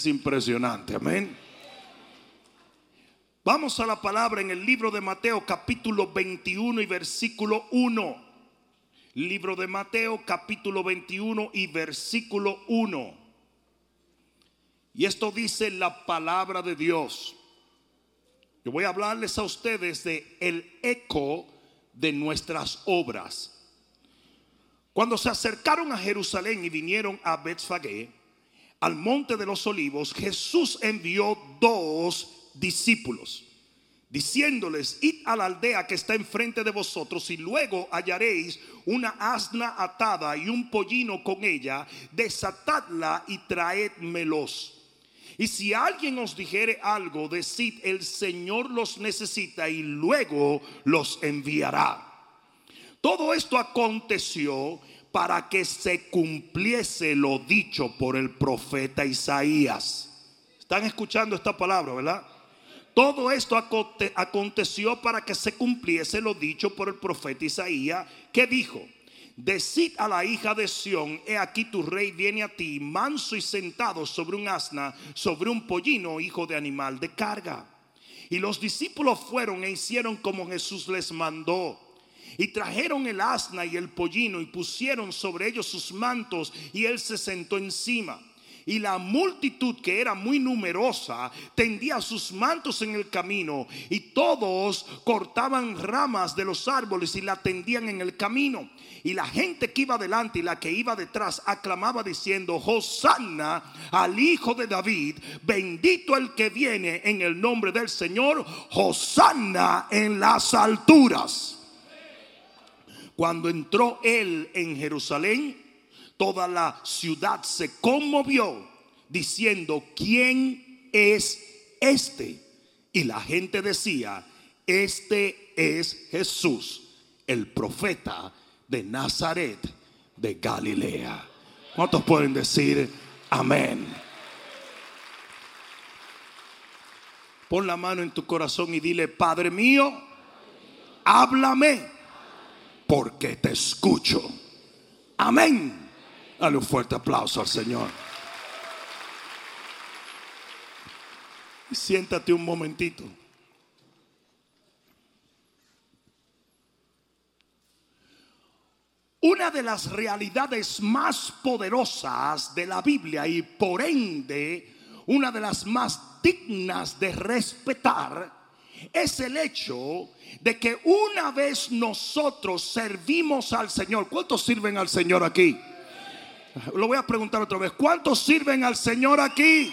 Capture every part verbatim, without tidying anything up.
Es impresionante, amén. Vamos a la palabra en el libro de Mateo capítulo veintiuno y versículo uno. Libro de Mateo capítulo veintiuno y versículo uno. Y esto dice la palabra de Dios. Yo voy a hablarles a ustedes de el eco de nuestras obras. Cuando se acercaron a Jerusalén y vinieron a Betfagé, al monte de los olivos, Jesús envió dos discípulos, diciéndoles: id a la aldea que está enfrente de vosotros, y luego hallaréis una asna atada y un pollino con ella, desatadla y traédmelos. Y si alguien os dijere algo, decid: el Señor los necesita, y luego los enviará. Todo esto aconteció para que se cumpliese lo dicho por el profeta Isaías. ¿Están escuchando esta palabra, verdad? Todo esto aconteció para que se cumpliese lo dicho por el profeta Isaías, que dijo: decid a la hija de Sión, he aquí tu rey viene a ti, manso y sentado sobre un asna, sobre un pollino, hijo de animal de carga. Y los discípulos fueron e hicieron como Jesús les mandó. Y trajeron el asna y el pollino y pusieron sobre ellos sus mantos, y él se sentó encima. Y la multitud, que era muy numerosa, tendía sus mantos en el camino, y todos cortaban ramas de los árboles y la tendían en el camino. Y la gente que iba delante y la que iba detrás aclamaba diciendo: Hosanna al Hijo de David, bendito el que viene en el nombre del Señor, Hosanna en las alturas. Cuando entró él en Jerusalén, toda la ciudad se conmovió, diciendo: ¿quién es este? Y la gente decía: este es Jesús, el profeta de Nazaret de Galilea. ¿Cuántos pueden decir amén? Pon la mano en tu corazón y dile: Padre mío, háblame, porque te escucho. Amén. Dale un fuerte aplauso al Señor. Siéntate un momentito. Una de las realidades más poderosas de la Biblia, y por ende una de las más dignas de respetar, es el hecho de que una vez nosotros servimos al Señor. ¿Cuántos sirven al Señor aquí? Lo voy a preguntar otra vez: ¿cuántos sirven al Señor aquí?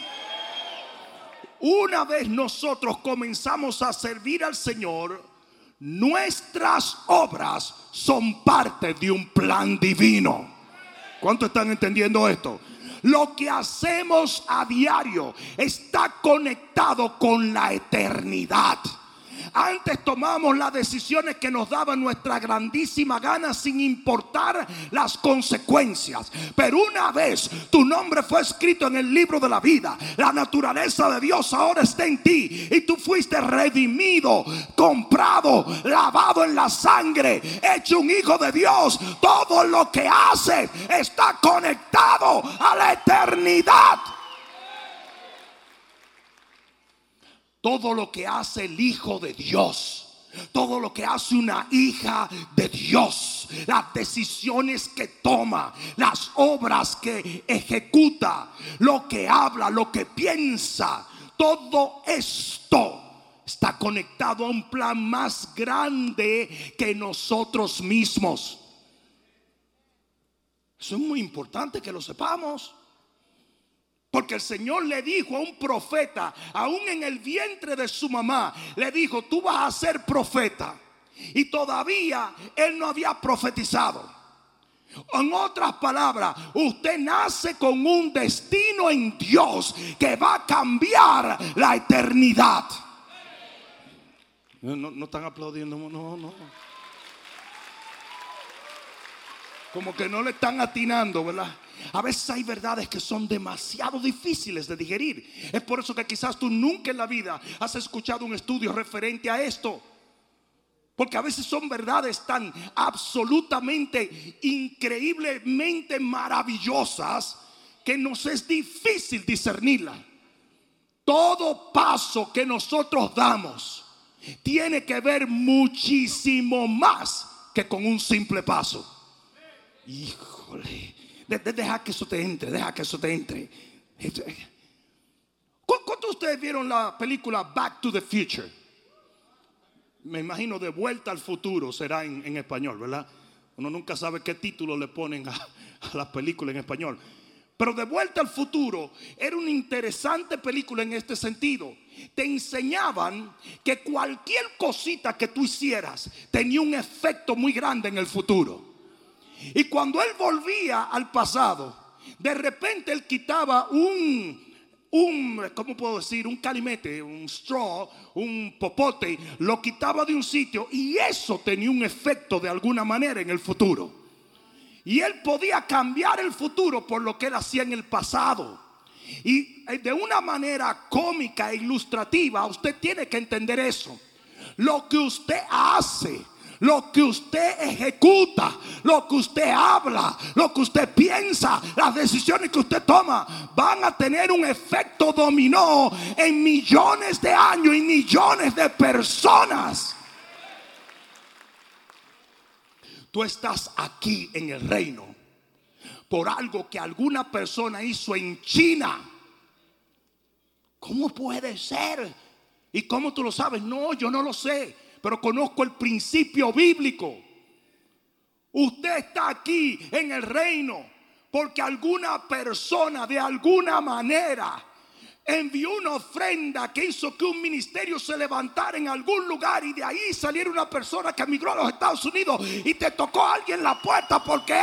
Una vez nosotros comenzamos a servir al Señor, nuestras obras son parte de un plan divino. ¿Cuántos están entendiendo esto? Lo que hacemos a diario está conectado con la eternidad. Antes tomamos las decisiones que nos daban nuestra grandísima gana, sin importar las consecuencias. Pero una vez tu nombre fue escrito en el libro de la vida, la naturaleza de Dios ahora está en ti, y tú fuiste redimido, comprado, lavado en la sangre, hecho un hijo de Dios. Todo lo que haces está conectado a la eternidad. Todo lo que hace el Hijo de Dios, todo lo que hace una hija de Dios, las decisiones que toma, las obras que ejecuta, lo que habla, lo que piensa, todo esto está conectado a un plan más grande que nosotros mismos. Eso es muy importante que lo sepamos. Porque el Señor le dijo a un profeta, aún en el vientre de su mamá, le dijo: tú vas a ser profeta. Y todavía él no había profetizado. En otras palabras, usted nace con un destino en Dios que va a cambiar la eternidad. No, no, no están aplaudiendo, no, no. Como que no le están atinando, ¿verdad? A veces hay verdades que son demasiado difíciles de digerir. Es por eso que quizás tú nunca en la vida has escuchado un estudio referente a esto. Porque a veces son verdades tan absolutamente, increíblemente maravillosas que nos es difícil discernirlas. todo paso que nosotros damos tiene que ver muchísimo más que con un simple paso. Híjole, de, de, deja que eso te entre, deja que eso te entre. ¿Cuántos de ustedes vieron la película Back to the Future? Me imagino De Vuelta al Futuro será en, en español, ¿verdad? Uno nunca sabe qué título le ponen a, a las películas en español. Pero De Vuelta al Futuro era una interesante película en este sentido. Te enseñaban que cualquier cosita que tú hicieras tenía un efecto muy grande en el futuro. Y cuando él volvía al pasado, de repente él quitaba un... Un, ¿cómo puedo decir? Un calimete, un straw, un popote, lo quitaba de un sitio y eso tenía un efecto de alguna manera en el futuro. Y él podía cambiar el futuro por lo que él hacía en el pasado. Y de una manera cómica e ilustrativa, usted tiene que entender eso. Lo que usted hace, lo que usted ejecuta, lo que usted habla, lo que usted piensa, las decisiones que usted toma van a tener un efecto dominó en millones de años y millones de personas. Tú estás aquí en el reino por algo que alguna persona hizo en China. ¿Cómo puede ser? ¿Y cómo tú lo sabes? No, yo no lo sé, pero conozco el principio bíblico. Usted está aquí en el reino porque alguna persona de alguna manera envió una ofrenda que hizo que un ministerio se levantara en algún lugar y de ahí saliera una persona que emigró a los Estados Unidos y te tocó a alguien la puerta. ¿Por qué?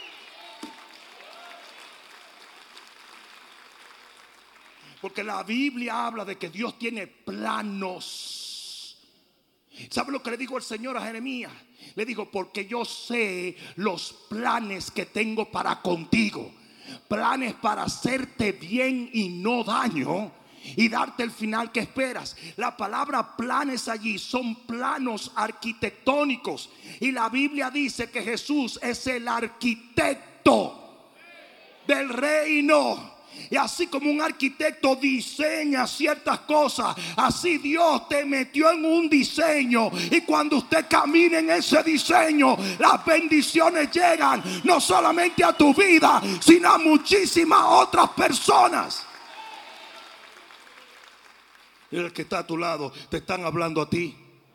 Porque la Biblia habla de que Dios tiene planos. ¿Sabe lo que le dijo el Señor a Jeremías? Le dijo: porque yo sé los planes que tengo para contigo. Planes para hacerte bien y no daño, y darte el final que esperas. La palabra planes allí son planos arquitectónicos. Y la Biblia dice que Jesús es el arquitecto del reino. Y así como un arquitecto diseña ciertas cosas, así Dios te metió en un diseño. Y cuando usted camina en ese diseño, las bendiciones llegan no solamente a tu vida, sino a muchísimas otras personas. Y el que está a tu lado, te están hablando a ti.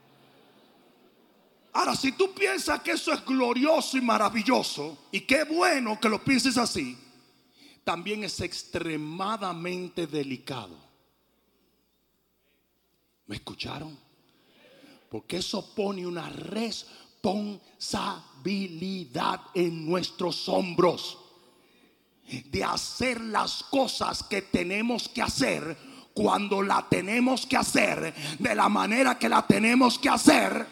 Ahora, si tú piensas que eso es glorioso y maravilloso, y qué bueno que lo pienses así, también es extremadamente delicado. ¿Me escucharon? Porque eso pone una responsabilidad en nuestros hombros de hacer las cosas que tenemos que hacer cuando la tenemos que hacer, de la manera que la tenemos que hacer,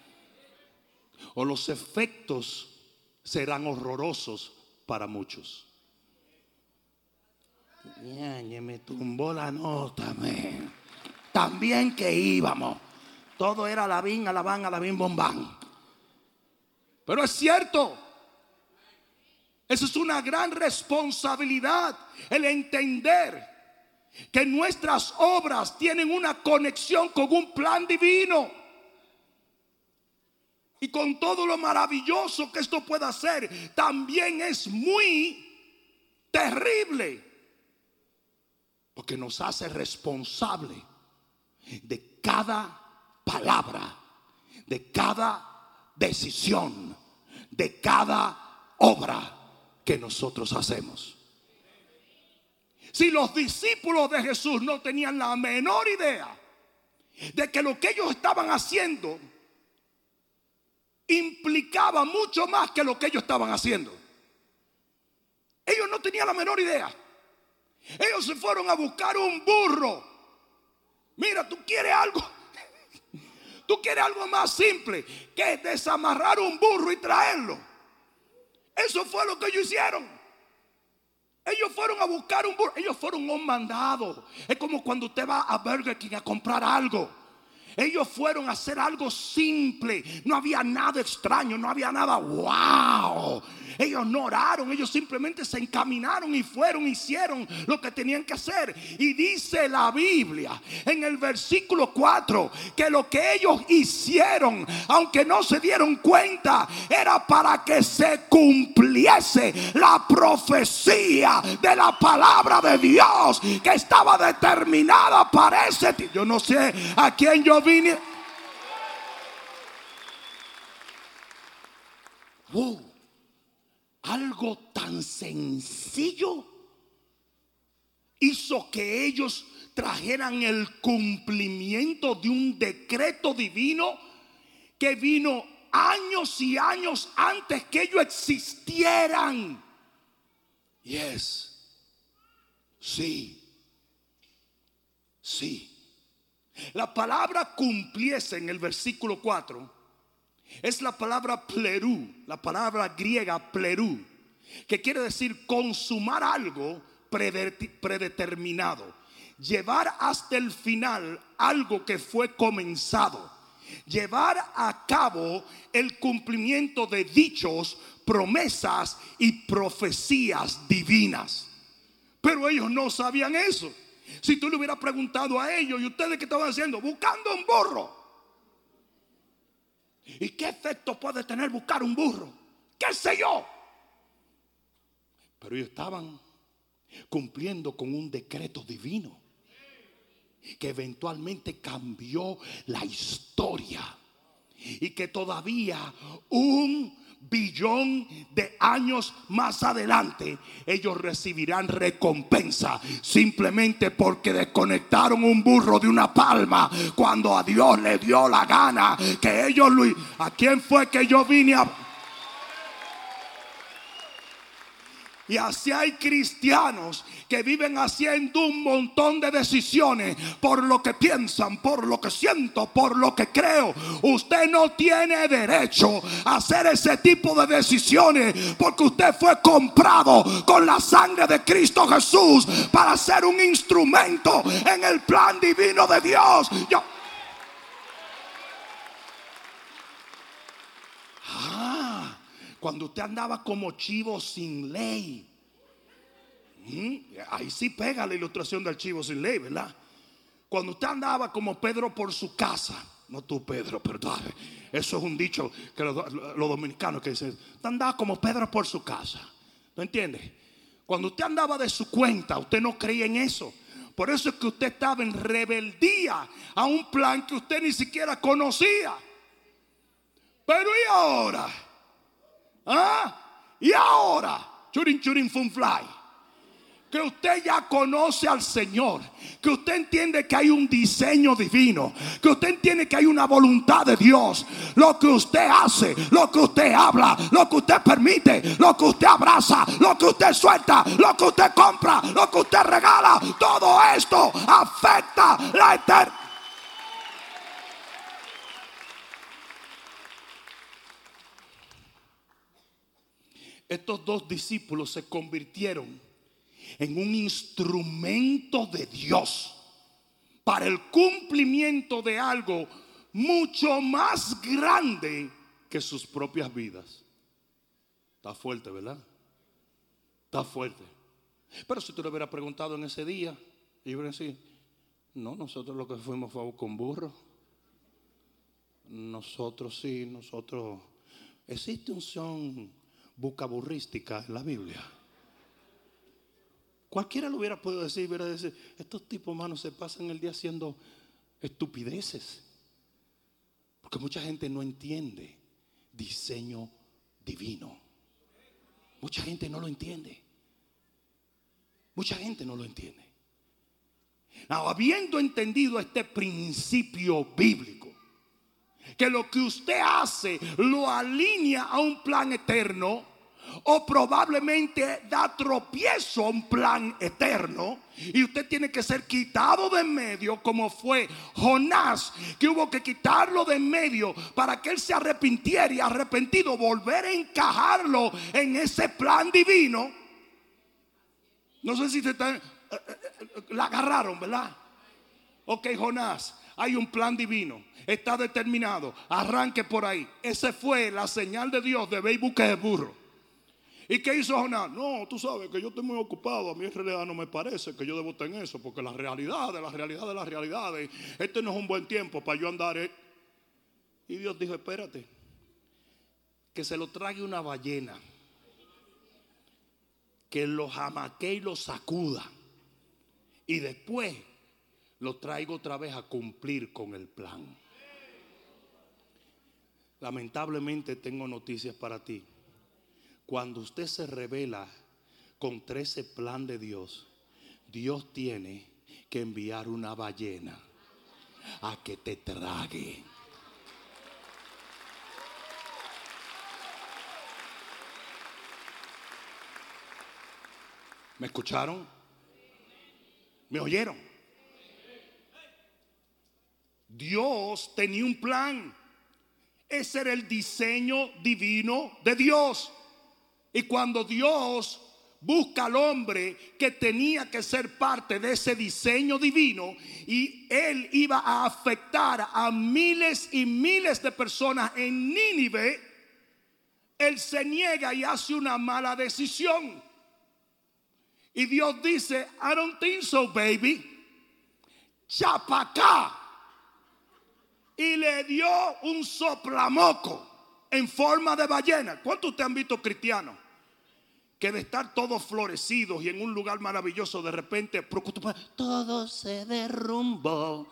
o los efectos serán horrorosos para muchos. Ya, me tumbó la nota, man. También que íbamos, todo era alabín, alabán, alabín, bombán. Pero es cierto, eso es una gran responsabilidad, el entender que nuestras obras tienen una conexión con un plan divino. Y con todo lo maravilloso que esto puede hacer, también es muy terrible, porque nos hace responsable de cada palabra, de cada decisión, de cada obra que nosotros hacemos. Si los discípulos de Jesús no tenían la menor idea de que lo que ellos estaban haciendo implicaba mucho más que lo que ellos estaban haciendo, ellos no tenían la menor idea. Ellos se fueron a buscar un burro. Mira, tú quieres algo, tú quieres algo más simple que desamarrar un burro y traerlo. Eso fue lo que ellos hicieron. Ellos fueron a buscar un burro. Ellos fueron un mandado. Es como cuando usted va a Burger King a comprar algo. Ellos fueron a hacer algo simple. No había nada extraño, no había nada wow. Ellos no oraron, ellos simplemente se encaminaron y fueron, hicieron lo que tenían que hacer. Y dice la Biblia en el versículo cuatro que lo que ellos hicieron, aunque no se dieron cuenta, era para que se cumpliese la profecía de la palabra de Dios que estaba determinada para ese tiempo. Yo no sé a quién yo vine. Wow. Algo tan sencillo hizo que ellos trajeran el cumplimiento de un decreto divino que vino años y años antes que ellos existieran. Yes. Sí. Sí. La palabra cumpliese en el versículo cuatro es la palabra plerú, la palabra griega plerú, que quiere decir consumar algo predeterminado, llevar hasta el final algo que fue comenzado, llevar a cabo el cumplimiento de dichos, promesas y profecías divinas. Pero ellos no sabían eso. Si tú le hubieras preguntado a ellos, ¿y ustedes qué estaban haciendo? Buscando un burro. ¿Y qué efecto puede tener buscar un burro? ¿Qué sé yo? Pero ellos estaban cumpliendo con un decreto divino que eventualmente cambió la historia y que todavía un billón de años más adelante ellos recibirán recompensa simplemente porque desconectaron un burro de una palma cuando a Dios le dio la gana que ellos lo... ¿A quién fue que yo vine a...? Y así hay cristianos que viven haciendo un montón de decisiones por lo que piensan, por lo que siento, por lo que creo. Usted no tiene derecho a hacer ese tipo de decisiones porque usted fue comprado con la sangre de Cristo Jesús para ser un instrumento en el plan divino de Dios. Yo... Ah, cuando usted andaba como chivo sin ley. ¿Mm? Ahí sí pega la ilustración del chivo sin ley, ¿verdad? Cuando usted andaba como Pedro por su casa. No tú, Pedro, perdón. Eso es un dicho que los, los dominicanos que dicen, usted andaba como Pedro por su casa. ¿No entiende? Cuando usted andaba de su cuenta, usted no creía en eso. Por eso es que usted estaba en rebeldía a un plan que usted ni siquiera conocía. Pero ¿y ahora? ¿Ah? ¿Y ahora? Churin, churin, fun, fly. Que usted ya conoce al Señor, que usted entiende que hay un diseño divino, que usted entiende que hay una voluntad de Dios. Lo que usted hace, lo que usted habla, lo que usted permite, lo que usted abraza, lo que usted suelta, lo que usted compra, lo que usted regala, todo esto afecta la eternidad. Estos dos discípulos se convirtieron en un instrumento de Dios para el cumplimiento de algo mucho más grande que sus propias vidas. Está fuerte, ¿verdad? Está fuerte. Pero si tú le hubieras preguntado en ese día, ellos hubieran decir, no, nosotros lo que fuimos fue con burro. Nosotros sí, nosotros. Existe unción bucaburrística en la Biblia. Cualquiera lo hubiera podido decir, hubiera decir, estos tipos, hermanos, se pasan el día haciendo estupideces. Porque mucha gente no entiende diseño divino. Mucha gente no lo entiende. Mucha gente no lo entiende. Ahora, habiendo entendido este principio bíblico, que lo que usted hace lo alinea a un plan eterno, o probablemente da tropiezo a un plan eterno, y usted tiene que ser quitado de en medio, como fue Jonás, que hubo que quitarlo de en medio para que él se arrepintiera y arrepentido volver a encajarlo en ese plan divino. No sé si te están, la agarraron, ¿verdad? Ok, Jonás, hay un plan divino, está determinado, arranque por ahí. Esa fue la señal de Dios de ve y busque el burro. ¿Y qué hizo Jonás? No, tú sabes que yo estoy muy ocupado, a mí en realidad no me parece que yo debo estar en eso, porque la realidad de la realidad de las realidades, este no es un buen tiempo para yo andar. eh. Y Dios dijo, espérate, que se lo trague una ballena, que lo jamaquee y lo sacuda, y después lo traigo otra vez a cumplir con el plan. Lamentablemente tengo noticias para ti. Cuando usted se revela contra ese plan de Dios, Dios tiene que enviar una ballena a que te trague. ¿Me escucharon? ¿Me oyeron? Dios tenía un plan. Ese era el diseño divino de Dios. Y cuando Dios busca al hombre que tenía que ser parte de ese diseño divino, y él iba a afectar a miles y miles de personas en Nínive, él se niega y hace una mala decisión. Y Dios dice, I don't think so, baby. Chapacá. Y le dio un soplamoco en forma de ballena. ¿Cuántos de ustedes han visto cristianos que de estar todos florecidos y en un lugar maravilloso, de repente todo se derrumbó?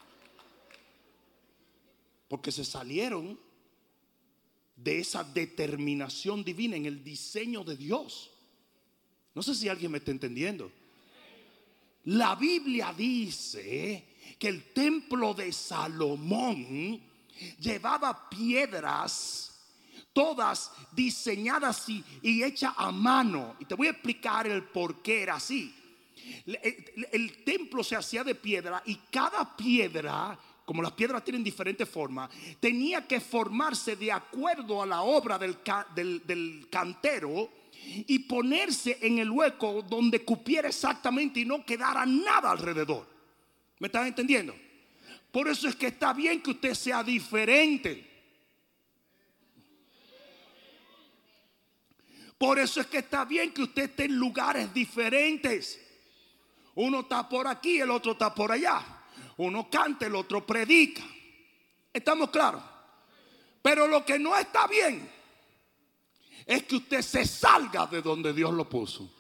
Porque se salieron de esa determinación divina en el diseño de Dios. No sé si alguien me está entendiendo. La Biblia dice que el templo de Salomón llevaba piedras todas diseñadas y, y hechas a mano. Y te voy a explicar el por qué era así. El, el, el templo se hacía de piedra, y cada piedra, como las piedras tienen diferentes formas, tenía que formarse de acuerdo a la obra del, del, del cantero y ponerse en el hueco donde cupiera exactamente y no quedara nada alrededor. ¿Me están entendiendo? Por eso es que está bien que usted sea diferente. Por eso es que está bien que usted esté en lugares diferentes. Uno está por aquí, el otro está por allá. Uno canta, el otro predica. ¿Estamos claros? Pero lo que no está bien es que usted se salga de donde Dios lo puso.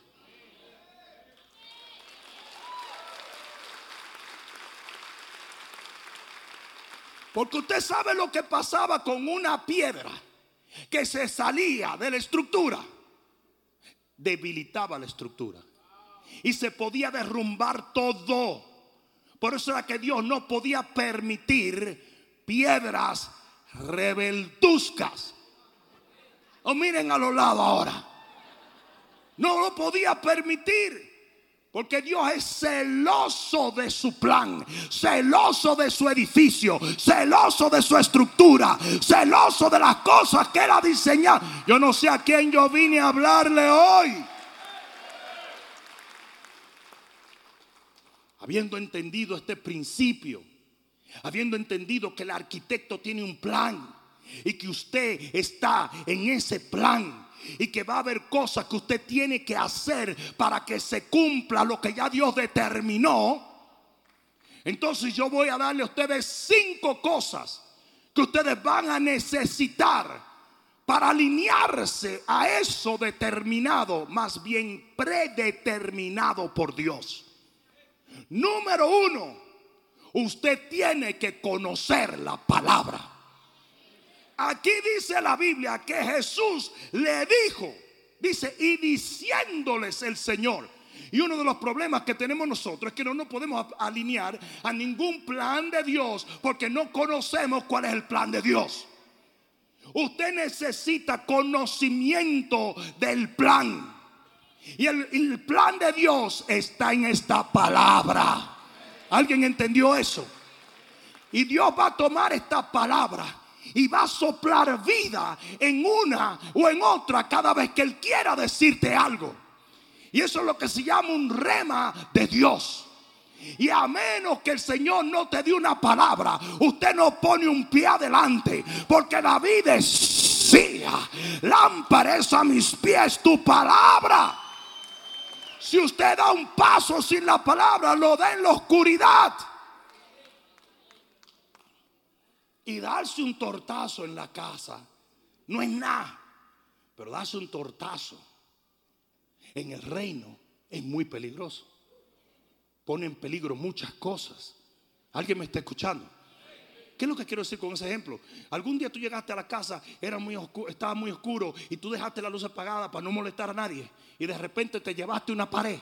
Porque usted sabe lo que pasaba con una piedra que se salía de la estructura. Debilitaba la estructura y se podía derrumbar todo. Por eso era que Dios no podía permitir piedras rebelduzcas. O miren a los lados ahora. No lo podía permitir. Porque Dios es celoso de su plan, celoso de su edificio, celoso de su estructura, celoso de las cosas que Él ha diseñado. Yo no sé a quién yo vine a hablarle hoy. Habiendo entendido este principio, habiendo entendido que el arquitecto tiene un plan y que usted está en ese plan, y que va a haber cosas que usted tiene que hacer para que se cumpla lo que ya Dios determinó, entonces yo voy a darle a ustedes cinco cosas que ustedes van a necesitar para alinearse a eso determinado, más bien predeterminado por Dios. Número uno, usted tiene que conocer la palabra. Aquí dice la Biblia que Jesús le dijo, dice, y diciéndoles el Señor. Y uno de los problemas que tenemos nosotros es que no nos podemos alinear a ningún plan de Dios porque no conocemos cuál es el plan de Dios. Usted necesita conocimiento del plan. Y el, el plan de Dios está en esta palabra. ¿Alguien entendió eso? Y Dios va a tomar esta palabra y va a soplar vida en una o en otra cada vez que Él quiera decirte algo. Y eso es lo que se llama un rema de Dios. Y a menos que el Señor no te dé una palabra, usted no pone un pie adelante, porque David decía: lámpara es a mis pies tu palabra. Si usted da un paso sin la palabra, lo da en la oscuridad. Y darse un tortazo en la casa no es nada, pero darse un tortazo en el reino es muy peligroso. Pone en peligro muchas cosas. ¿Alguien me está escuchando? ¿Qué es lo que quiero decir con ese ejemplo? Algún día tú llegaste a la casa, era muy oscuro, estaba muy oscuro, y tú dejaste la luz apagada para no molestar a nadie, y de repente te llevaste una pared.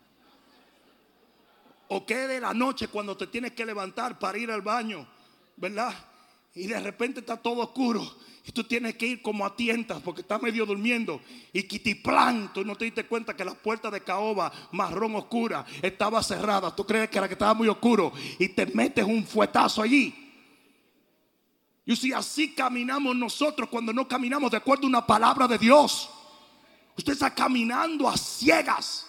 O que de la noche cuando te tienes que levantar para ir al baño, ¿verdad? Y de repente está todo oscuro y tú tienes que ir como a tientas porque estás medio durmiendo, y quitiplán, tú no te diste cuenta que la puerta de caoba marrón oscura estaba cerrada. Tú crees que era que estaba muy oscuro y te metes un fuetazo allí. Y si así caminamos nosotros cuando no caminamos de acuerdo a una palabra de Dios, usted está caminando a ciegas.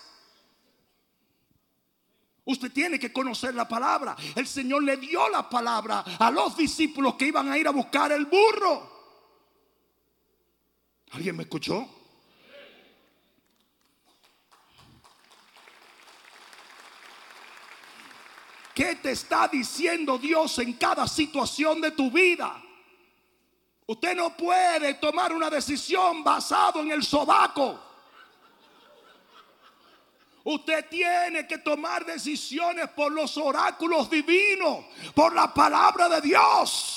Usted tiene que conocer la palabra. El Señor le dio la palabra a los discípulos que iban a ir a buscar el burro. ¿Alguien me escuchó? ¿Qué te está diciendo Dios en cada situación de tu vida? Usted no puede tomar una decisión basado en el sobaco. Usted tiene que tomar decisiones por los oráculos divinos, por la palabra de Dios.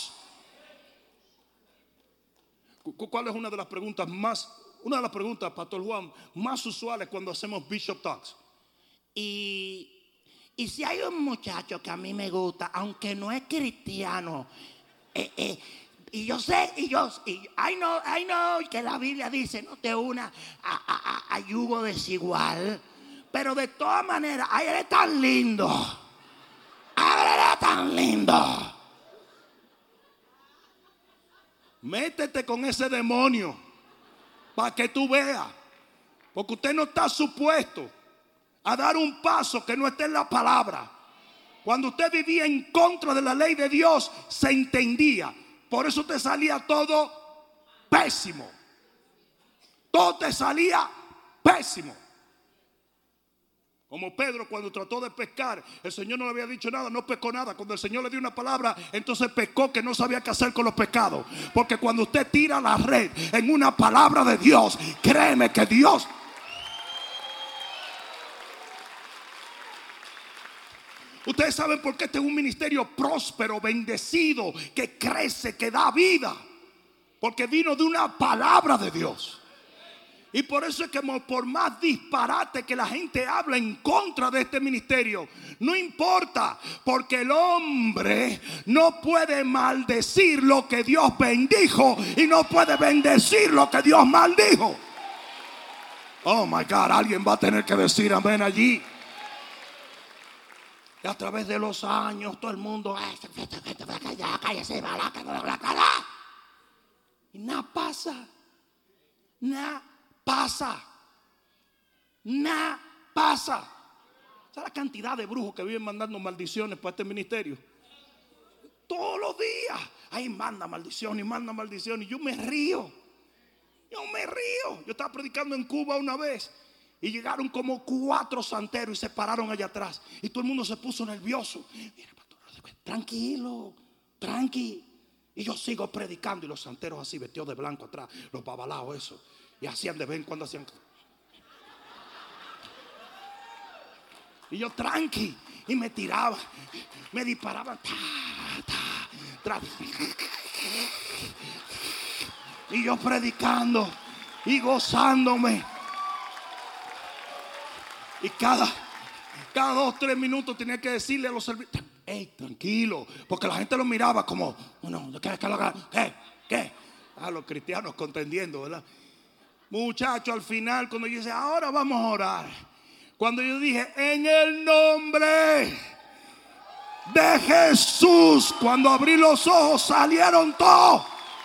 ¿Cuál es una de las preguntas más, una de las preguntas, Pastor Juan, más usuales cuando hacemos Bishop Talks? Y, y si hay un muchacho que a mí me gusta, aunque no es cristiano, eh, eh, y yo sé, y yo, y I know, I know que la Biblia dice: no te una a, a, a, a yugo desigual. Pero de todas maneras, ay, él es tan lindo. Ay, él es tan lindo. Métete con ese demonio para que tú veas. Porque usted no está supuesto a dar un paso que no esté en la palabra. Cuando usted vivía en contra de la ley de Dios, se entendía. Por eso te salía todo pésimo. Todo te salía pésimo. Como Pedro, cuando trató de pescar, el Señor no le había dicho nada, no pescó nada. Cuando el Señor le dio una palabra, entonces pescó, que no sabía qué hacer con los pescados. Porque cuando usted tira la red en una palabra de Dios, créeme que Dios... Ustedes saben por qué este es un ministerio próspero, bendecido, que crece, que da vida. Porque vino de una palabra de Dios. Y por eso es que por más disparate que la gente habla en contra de este ministerio, no importa, porque el hombre no puede maldecir lo que Dios bendijo y no puede bendecir lo que Dios maldijo. Oh my God, alguien va a tener que decir amén allí. Y a través de los años todo el mundo, y nada pasa, nada pasa, nada pasa. ¿Sabes la cantidad de brujos que viven mandando maldiciones para este ministerio? Todos los días, ahí manda maldición y manda maldición. Y yo me río, yo me río. Yo estaba predicando en Cuba una vez y llegaron como cuatro santeros y se pararon allá atrás. Y todo el mundo se puso nervioso. Mira, pastor, tranquilo, tranqui. Y yo sigo predicando y los santeros así vestidos de blanco atrás, los babalaos eso. Y hacían de vez en cuando hacían. Y yo tranqui. Y me tiraba, me disparaban. Ta, ta, tra. Y yo predicando y gozándome. Y cada, cada dos, tres minutos tenía que decirle a los servidores: hey, tranquilo. Porque la gente lo miraba como, no, ¿qué? ¿Qué? ¿Qué? ¿Qué? A los cristianos contendiendo, ¿verdad? Muchachos, al final, cuando yo dije, ahora vamos a orar. Cuando yo dije, en el nombre de Jesús, cuando abrí los ojos, salieron todos.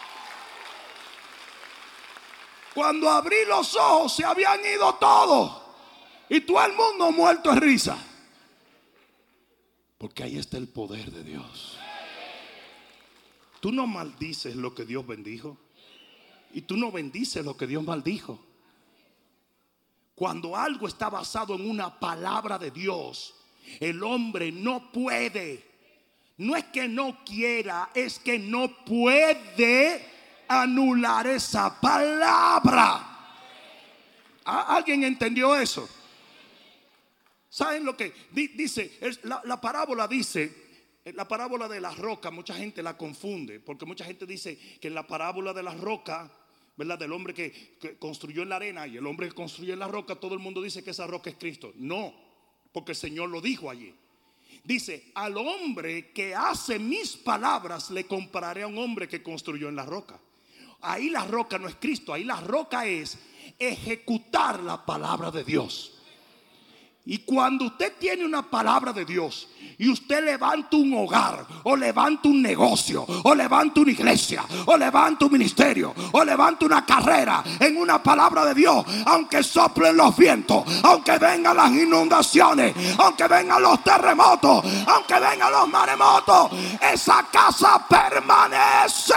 Cuando abrí los ojos, se habían ido todos. Y todo el mundo muerto de risa. Porque ahí está el poder de Dios. Tú no maldices lo que Dios bendijo. Y tú no bendices lo que Dios maldijo. Cuando algo está basado en una palabra de Dios, el hombre no puede. No es que no quiera, es que no puede anular esa palabra. ¿Alguien entendió eso? ¿Saben lo que dice? La, la parábola dice, la parábola de la roca, mucha gente la confunde, porque mucha gente dice que en la parábola de la roca, ¿verdad? Del hombre que, que construyó en la arena y el hombre que construyó en la roca, todo el mundo dice que esa roca es Cristo. No, porque el Señor lo dijo allí. Dice, al hombre que hace mis palabras le compararé a un hombre que construyó en la roca. Ahí la roca no es Cristo, ahí la roca es ejecutar la palabra de Dios. Y cuando usted tiene una palabra de Dios y usted levanta un hogar, o levanta un negocio, o levanta una iglesia, o levanta un ministerio, o levanta una carrera en una palabra de Dios, aunque soplen los vientos, aunque vengan las inundaciones, aunque vengan los terremotos, aunque vengan los maremotos, esa casa permanece.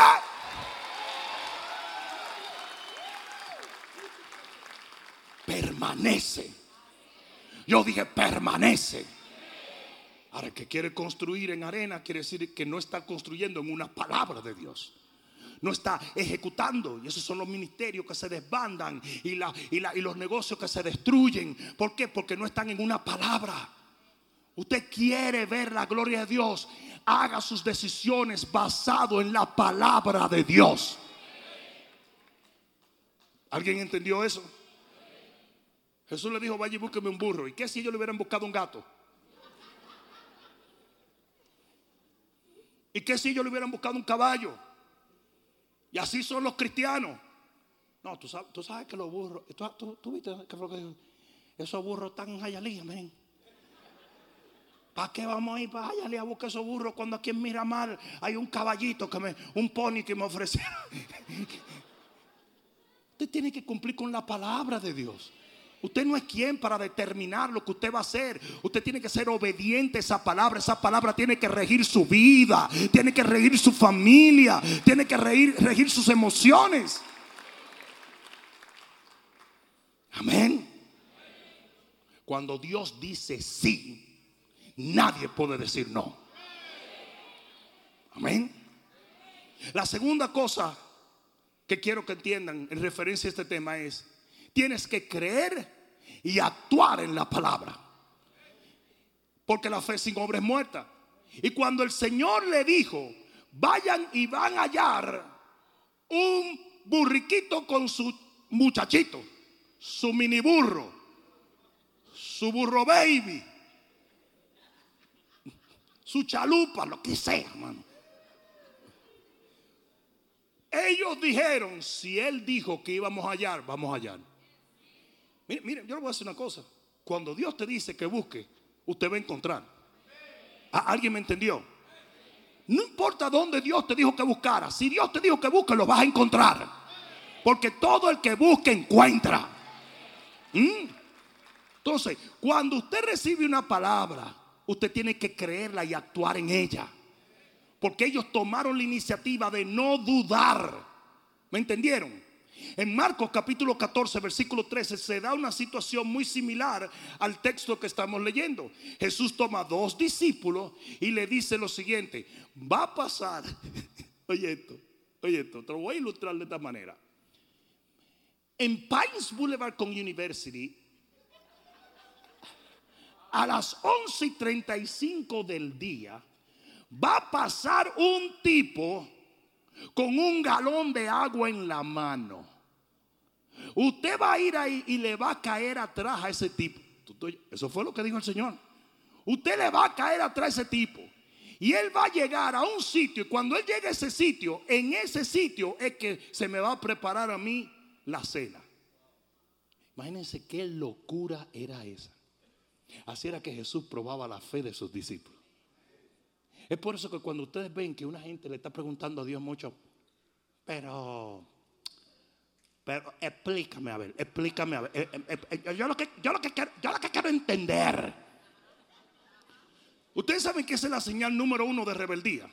Permanece. Yo dije permanece. Ahora, el que quiere construir en arena quiere decir que no está construyendo en una palabra de Dios. No está ejecutando. Y esos son los ministerios que se desbandan y, la, y, la, y los negocios que se destruyen. ¿Por qué? Porque no están en una palabra. Usted quiere ver la gloria de Dios, haga sus decisiones basado en la palabra de Dios. ¿Alguien entendió eso? Jesús le dijo, vaya y búsqueme un burro. ¿Y qué si ellos le hubieran buscado un gato? ¿Y qué si ellos le hubieran buscado un caballo? Y así son los cristianos. No, tú sabes, tú sabes que los burros, tú, tú, tú viste qué fue lo que dijo, esos burros están en Jayalía, amén. ¿Para qué vamos a ir para Jayalía a buscar esos burros cuando aquí en Miramar hay un caballito, que me, un pony que me ofrecieron? Usted tiene que cumplir con la palabra de Dios. Usted no es quien para determinar lo que usted va a hacer. Usted tiene que ser obediente a esa palabra. Esa palabra tiene que regir su vida, tiene que regir su familia, tiene que regir, regir sus emociones. Amén. Cuando Dios dice sí, nadie puede decir no. Amén. La segunda cosa que quiero que entiendan en referencia a este tema es: tienes que creer y actuar en la palabra, porque la fe sin obra es muerta. Y cuando el Señor le dijo, vayan y van a hallar un burriquito con su muchachito, su mini burro, su burro baby, su chalupa, lo que sea, hermano. Ellos dijeron, si Él dijo que íbamos a hallar, vamos a hallar. Miren, miren, yo le voy a decir una cosa. Cuando Dios te dice que busque, usted va a encontrar. ¿Alguien me entendió? No importa dónde Dios te dijo que buscara. Si Dios te dijo que busque, lo vas a encontrar. Porque todo el que busque encuentra. ¿Mm? Entonces, cuando usted recibe una palabra, usted tiene que creerla y actuar en ella. Porque ellos tomaron la iniciativa de no dudar. ¿Me entendieron? En Marcos capítulo catorce versículo trece se da una situación muy similar al texto que estamos leyendo. Jesús toma dos discípulos y le dice lo siguiente: va a pasar, oye esto, oye esto, te lo voy a ilustrar de esta manera. En Pines Boulevard con University, a las once y treinta y cinco del día, va a pasar un tipo con un galón de agua en la mano. Usted va a ir ahí y le va a caer atrás a ese tipo. Eso fue lo que dijo el Señor. Usted le va a caer atrás a ese tipo y él va a llegar a un sitio. Y cuando él llegue a ese sitio, en ese sitio es que se me va a preparar a mí la cena. Imagínense qué locura era esa. Así era que Jesús probaba la fe de sus discípulos. Es por eso que cuando ustedes ven que una gente le está preguntando a Dios mucho, pero, pero explícame a ver, explícame a ver. Eh, eh, eh, yo, lo que, yo, lo que quiero, yo lo que quiero entender. Ustedes saben que esa es la señal número uno de rebeldía.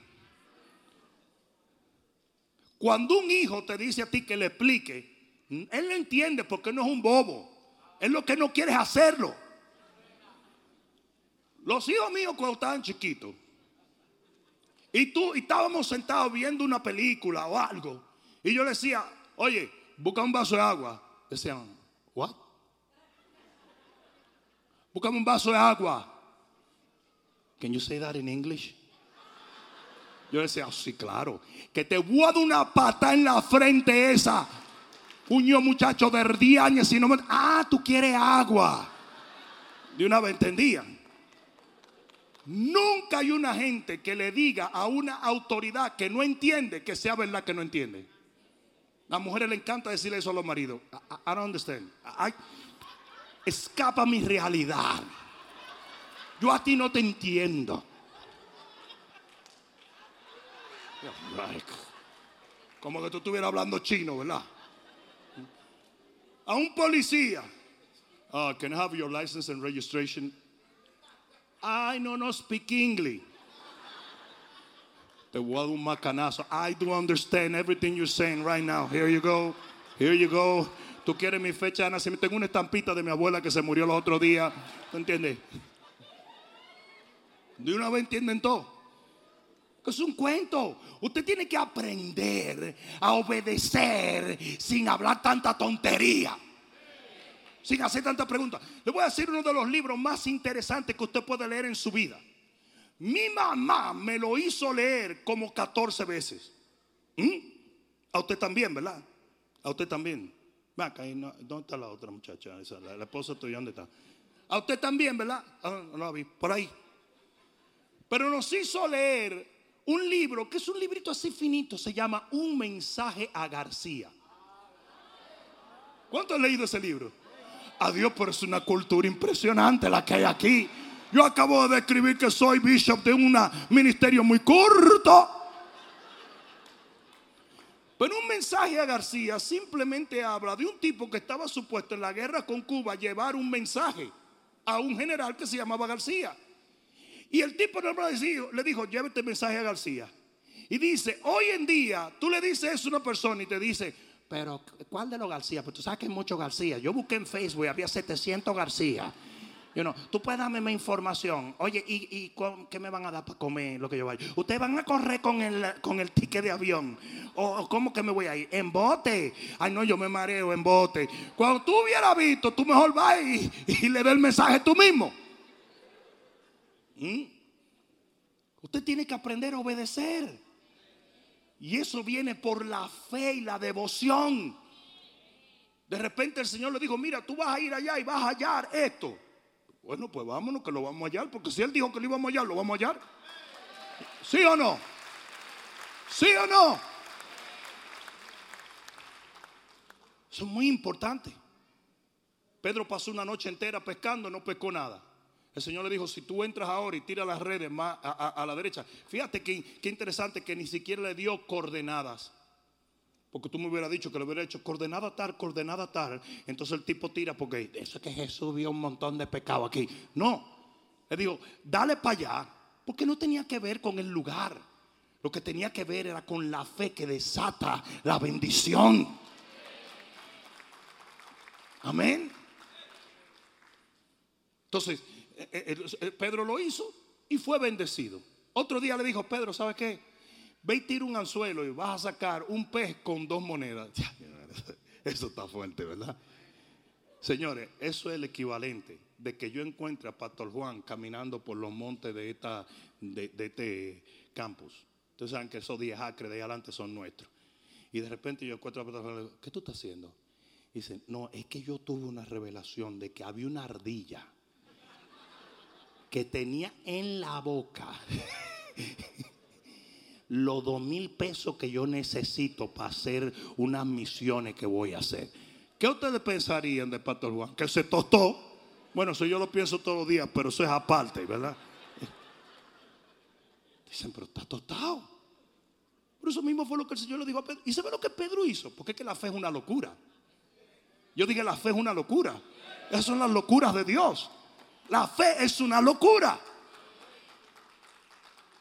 Cuando un hijo te dice a ti que le explique, él lo entiende porque no es un bobo. Él lo que no quiere es hacerlo. Los hijos míos cuando estaban chiquitos y tú y estábamos sentados viendo una película o algo, y yo le decía, oye, busca un vaso de agua. Decían, what? Búscame un vaso de agua. Can you say that in English? Yo le decía, oh, sí, claro. Que te voy a dar una pata en la frente esa. Puño, muchacho de diez años. Si no me... Ah, tú quieres agua. De una vez entendían. Nunca hay una gente que le diga a una autoridad que no entiende que sea verdad que no entiende. A las mujeres les encanta decirle eso a los maridos. I, I don't understand. I, escapa mi realidad. Yo a ti no te entiendo. Como que tú estuvieras hablando chino, ¿verdad? A un policía. Uh, can I have your license and registration? I no, no speak English. Te voy a dar un macanazo. I do understand everything you're saying right now. Here you go. Here you go. Tú quieres mi fecha de nacimiento. Tengo una estampita de mi abuela que se murió el otro día. ¿Tú entiendes? De una vez entienden todo. Es un cuento. Usted tiene que aprender a obedecer sin hablar tanta tontería, sin hacer tantas preguntas. Le voy a decir uno de los libros más interesantes que usted puede leer en su vida. Mi mamá me lo hizo leer como catorce veces. ¿Mm? A usted también, ¿verdad? A usted también. Ven acá, no, ¿dónde está la otra muchacha? Esa, la, la esposa tuya, ¿dónde está? A usted también, ¿verdad? Ah, no la vi, por ahí. Pero nos hizo leer un libro que es un librito así finito. Se llama Un mensaje a García. ¿Cuánto han leído ese libro? Adiós, pero es una cultura impresionante la que hay aquí. Yo acabo de describir que soy bishop de un ministerio muy corto. Pero Un mensaje a García simplemente habla de un tipo que estaba supuesto en la guerra con Cuba a llevar un mensaje a un general que se llamaba García. Y el tipo no le dijo, le dijo, llévate este mensaje a García. Y dice, hoy en día tú le dices eso a una persona y te dice, pero ¿cuál de los García? Pues tú sabes que hay muchos García. Yo busqué en Facebook y había setecientos García. You know, tú puedes darme más información. Oye, ¿y, y qué me van a dar para comer lo que yo vaya? ¿Ustedes van a correr con el, con el ticket de avión? ¿O, o cómo que me voy a ir? ¿En bote? Ay, no, yo me mareo en bote. Cuando tú hubieras visto, tú mejor vas y, y le das el mensaje tú mismo. ¿Mm? Usted tiene que aprender a obedecer. Y eso viene por la fe y la devoción. De repente el Señor le dijo, mira, tú vas a ir allá y vas a hallar esto. Bueno, pues vámonos que lo vamos a hallar. Porque si Él dijo que lo íbamos a hallar, lo vamos a hallar. ¿Sí o no? ¿Sí o no? Eso es muy importante. Pedro pasó una noche entera pescando, no pescó nada. El Señor le dijo, si tú entras ahora y tiras las redes más a, a, a la derecha. Fíjate que, que interesante que ni siquiera le dio coordenadas. Porque tú me hubieras dicho que le hubiera hecho coordenada tal, coordenada tal. Entonces el tipo tira porque eso es que Jesús vio un montón de pecado aquí. No, le digo, dale para allá. Porque no tenía que ver con el lugar. Lo que tenía que ver era con la fe que desata la bendición. Amén. Entonces Pedro lo hizo y fue bendecido. Otro día le dijo, Pedro, ¿sabes qué? Ve y tira un anzuelo y vas a sacar un pez con dos monedas. Eso está fuerte, ¿verdad? Señores, eso es el equivalente de que yo encuentre a Pastor Juan caminando por los montes de, esta, de, de este campus. Ustedes saben que esos diez acres de ahí adelante son nuestros. Y de repente yo encuentro a Pastor Juan y le digo, ¿qué tú estás haciendo? Y dice, no, es que yo tuve una revelación de que había una ardilla que tenía en la boca los dos mil pesos que yo necesito para hacer unas misiones que voy a hacer. ¿Qué ustedes pensarían de Pastor Juan? ¿Que se tostó? Bueno, eso yo lo pienso todos los días, pero eso es aparte, ¿verdad? Dicen, pero está tostado. Pero eso mismo fue lo que el Señor le dijo a Pedro. ¿Y sabe lo que Pedro hizo? Porque es que la fe es una locura. Yo dije, la fe es una locura. Esas son las locuras de Dios. La fe es una locura.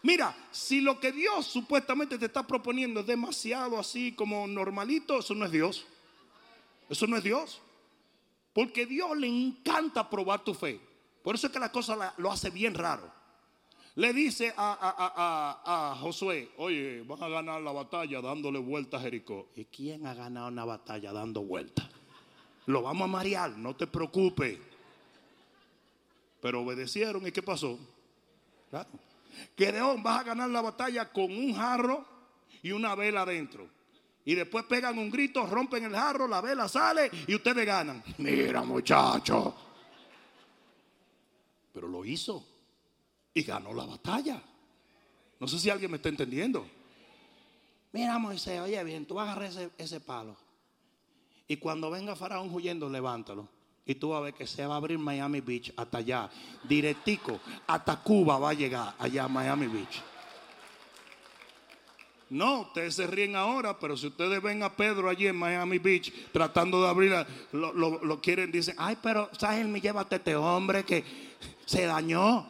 Mira, si lo que Dios supuestamente te está proponiendo es demasiado así como normalito, eso no es Dios. Eso no es Dios. Porque a Dios le encanta probar tu fe. Por eso es que la cosa lo hace bien raro. Le dice a, a, a, a, a Josué: oye, van a ganar la batalla dándole vueltas a Jericó. ¿Y quién ha ganado una batalla dando vueltas? Lo vamos a marear, no te preocupes. Pero obedecieron. ¿Y qué pasó? Claro. Gedeón, vas a ganar la batalla con un jarro y una vela adentro. Y después pegan un grito, rompen el jarro, la vela sale y ustedes ganan. Mira, muchacho. Pero lo hizo y ganó la batalla. No sé si alguien me está entendiendo. Mira, Moisés, oye bien, tú agarras ese, ese palo y cuando venga Faraón huyendo, levántalo. Y tú vas a ver que se va a abrir Miami Beach hasta allá, directico, hasta Cuba va a llegar allá a Miami Beach. No, ustedes se ríen ahora, pero si ustedes ven a Pedro allí en Miami Beach tratando de abrir, lo, lo, lo quieren, dicen: ay, pero Sahel, llévate a este hombre que se dañó.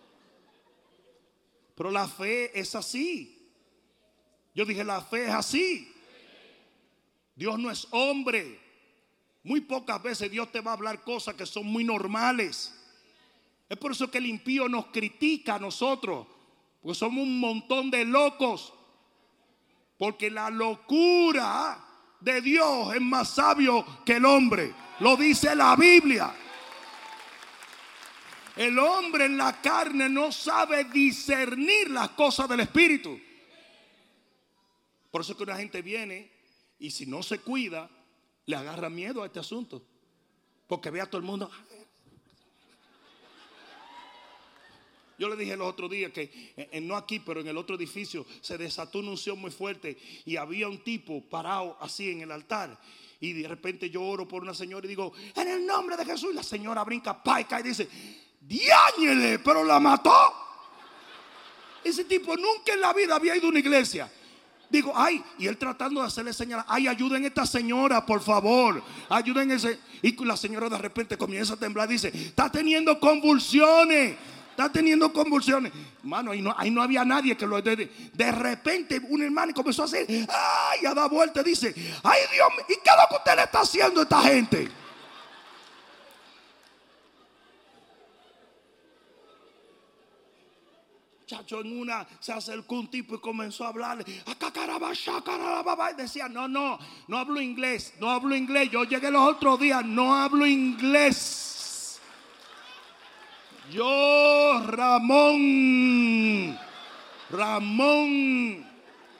Pero la fe es así. Yo dije, la fe es así. Dios no es hombre. Muy pocas veces Dios te va a hablar cosas que son muy normales. Es por eso que el impío nos critica a nosotros, porque somos un montón de locos. Porque la locura de Dios es más sabio que el hombre. Lo dice la Biblia. El hombre en la carne no sabe discernir las cosas del Espíritu. Por eso es que una gente viene y si no se cuida, le agarra miedo a este asunto. Porque ve a todo el mundo. Yo le dije los otros días que, eh, no aquí, pero en el otro edificio, se desató una unción muy fuerte. Y había un tipo parado así en el altar. Y de repente yo oro por una señora y digo: en el nombre de Jesús. Y la señora brinca, paica, y dice: diáñele, pero la mató. Ese tipo nunca en la vida había ido a una iglesia. Digo, ay, y él tratando de hacerle señal: ay, ayuden a esta señora, por favor, ayuden a ese. Y la señora de repente comienza a temblar, dice: está teniendo convulsiones, está teniendo convulsiones. Mano, ahí no, ahí no había nadie que lo de, de repente un hermano comenzó a hacer, ay, a dar vuelta, dice: ay, Dios mío, ¿y qué es lo que usted le está haciendo a esta gente? Chacho, en una se acercó un tipo y comenzó a hablarle, y decía: no, no, no hablo inglés, no hablo inglés. Yo llegué los otros días, no hablo inglés. Yo, Ramón, Ramón.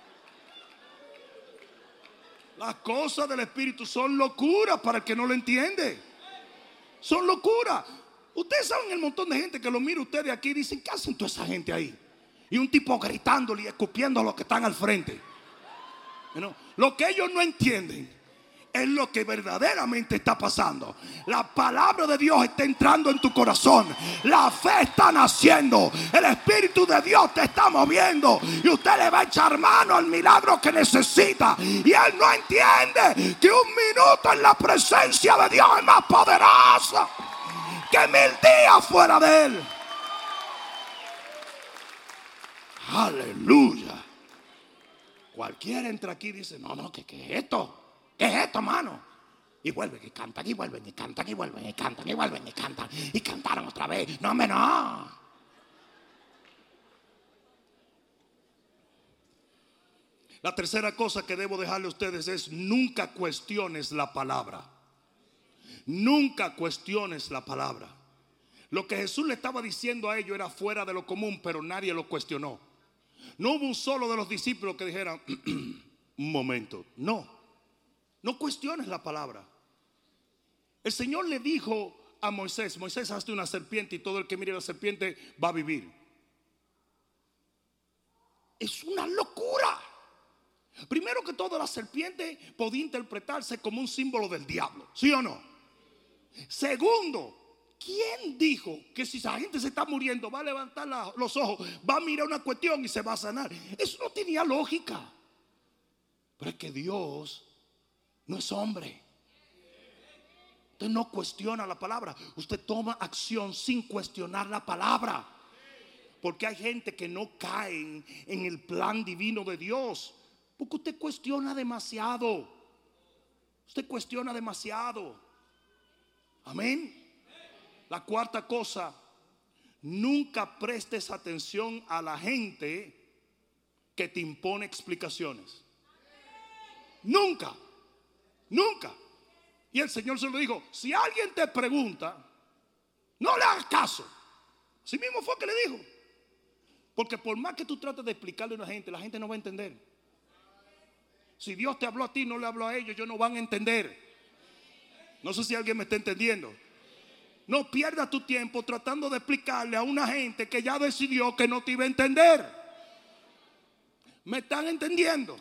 Las cosas del Espíritu son locuras para el que no lo entiende. Son locuras. Ustedes saben el montón de gente que lo mira ustedes aquí y dicen: ¿qué hacen toda esa gente ahí? Y un tipo gritándole y escupiendo a los que están al frente. ¿No? Lo que ellos no entienden es lo que verdaderamente está pasando. La palabra de Dios está entrando en tu corazón. La fe está naciendo. El Espíritu de Dios te está moviendo. Y usted le va a echar mano al milagro que necesita. Y él no entiende que un minuto en la presencia de Dios es más poderoso que mil días fuera de él. Aleluya. Cualquiera entra aquí y dice: no, no, ¿qué, qué es esto? ¿Qué es esto, mano? Y vuelven y cantan y vuelven y cantan y vuelven y cantan y vuelven y cantan y cantaron otra vez. No, hombre, no. La tercera cosa que debo dejarle a ustedes es: nunca cuestiones la palabra. Nunca cuestiones la palabra. Lo que Jesús le estaba diciendo a ellos era fuera de lo común, pero nadie lo cuestionó. No hubo un solo de los discípulos que dijeran: un momento. No, no cuestiones la palabra. El Señor le dijo a Moisés: Moisés, hazte una serpiente y todo el que mire la serpiente va a vivir. Es una locura. Primero que todo, la serpiente podía interpretarse como un símbolo del diablo, ¿sí o no? Segundo, ¿quién dijo que si esa gente se está muriendo va a levantar la, los ojos, va a mirar una cuestión y se va a sanar? Eso no tenía lógica. Pero es que Dios no es hombre. Usted no cuestiona la palabra. Usted toma acción sin cuestionar la palabra. porque hay gente que no cae en el plan divino de Dios? Porque usted cuestiona demasiado. Usted cuestiona demasiado. Amén. La cuarta cosa, nunca prestes atención a la gente que te impone explicaciones. Nunca, nunca. Y el Señor se lo dijo: si alguien te pregunta, no le hagas caso. Así mismo fue que le dijo. Porque por más que tú trates de explicarle a una gente, la gente no va a entender. Si Dios te habló a ti, no le habló a ellos, ellos no van a entender. No sé si alguien me está entendiendo. No pierdas tu tiempo tratando de explicarle a una gente que ya decidió que no te iba a entender. ¿Me están entendiendo?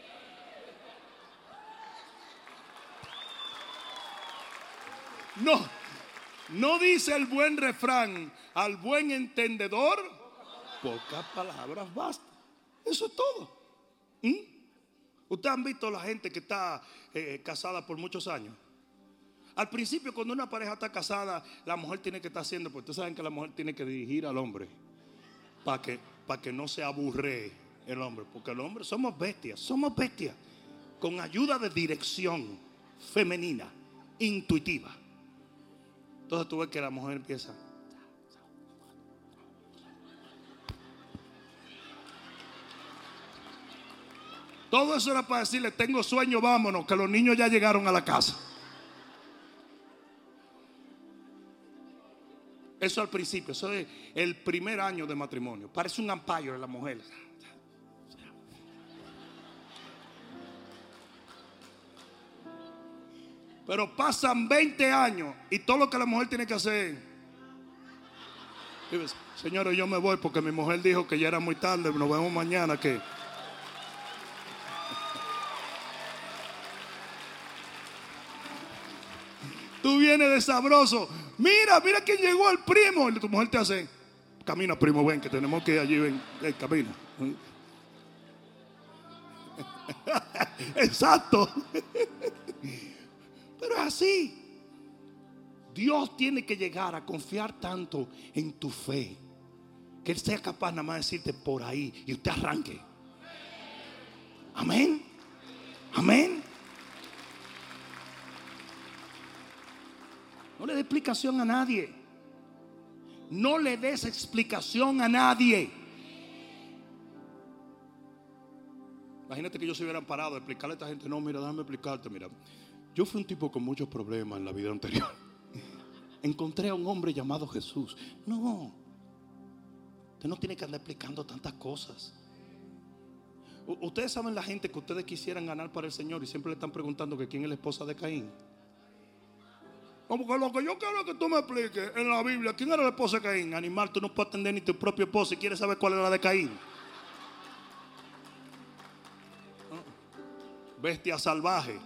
No, no dice el buen refrán: al buen entendedor, pocas palabras bastan. Eso es todo. ¿Mm? Ustedes han visto la gente que está eh, casada por muchos años. Al principio, cuando una pareja está casada, la mujer tiene que estar haciendo, porque ustedes saben que la mujer tiene que dirigir al hombre para que, para que no se aburre el hombre. Porque el hombre somos bestias, somos bestias con ayuda de dirección femenina, intuitiva. Entonces tú ves que la mujer empieza. Todo eso era para decirle: tengo sueño, vámonos, que los niños ya llegaron a la casa. Eso al principio, eso es el primer año de matrimonio. Parece un umpire de la mujer. Pero pasan veinte años y todo lo que la mujer tiene que hacer: señores, yo me voy porque mi mujer dijo que ya era muy tarde, nos vemos mañana. Que tú vienes de sabroso. Mira, mira quién llegó, el primo. Y tu mujer te hace: camina, primo, ven, que tenemos que ir allí, ven, ven, camina. Exacto. Pero es así. Dios tiene que llegar a confiar tanto en tu fe que Él sea capaz nada más de decirte por ahí y usted arranque. Amén. Amén. No le des explicación a nadie. No le des explicación a nadie. Imagínate que yo se hubieran parado a explicarle a esta gente: no, mira, déjame explicarte, mira. Yo fui un tipo con muchos problemas en la vida anterior. Encontré a un hombre llamado Jesús. No. Usted no tiene que andar explicando tantas cosas. U- Ustedes saben la gente que ustedes quisieran ganar para el Señor y siempre le están preguntando que quién es la esposa de Caín. Como que lo que yo quiero es que tú me expliques en la Biblia quién era la esposa de Caín. Animal, tú no puedes atender ni tu propio esposo y quieres saber cuál era la de Caín. Bestia salvaje.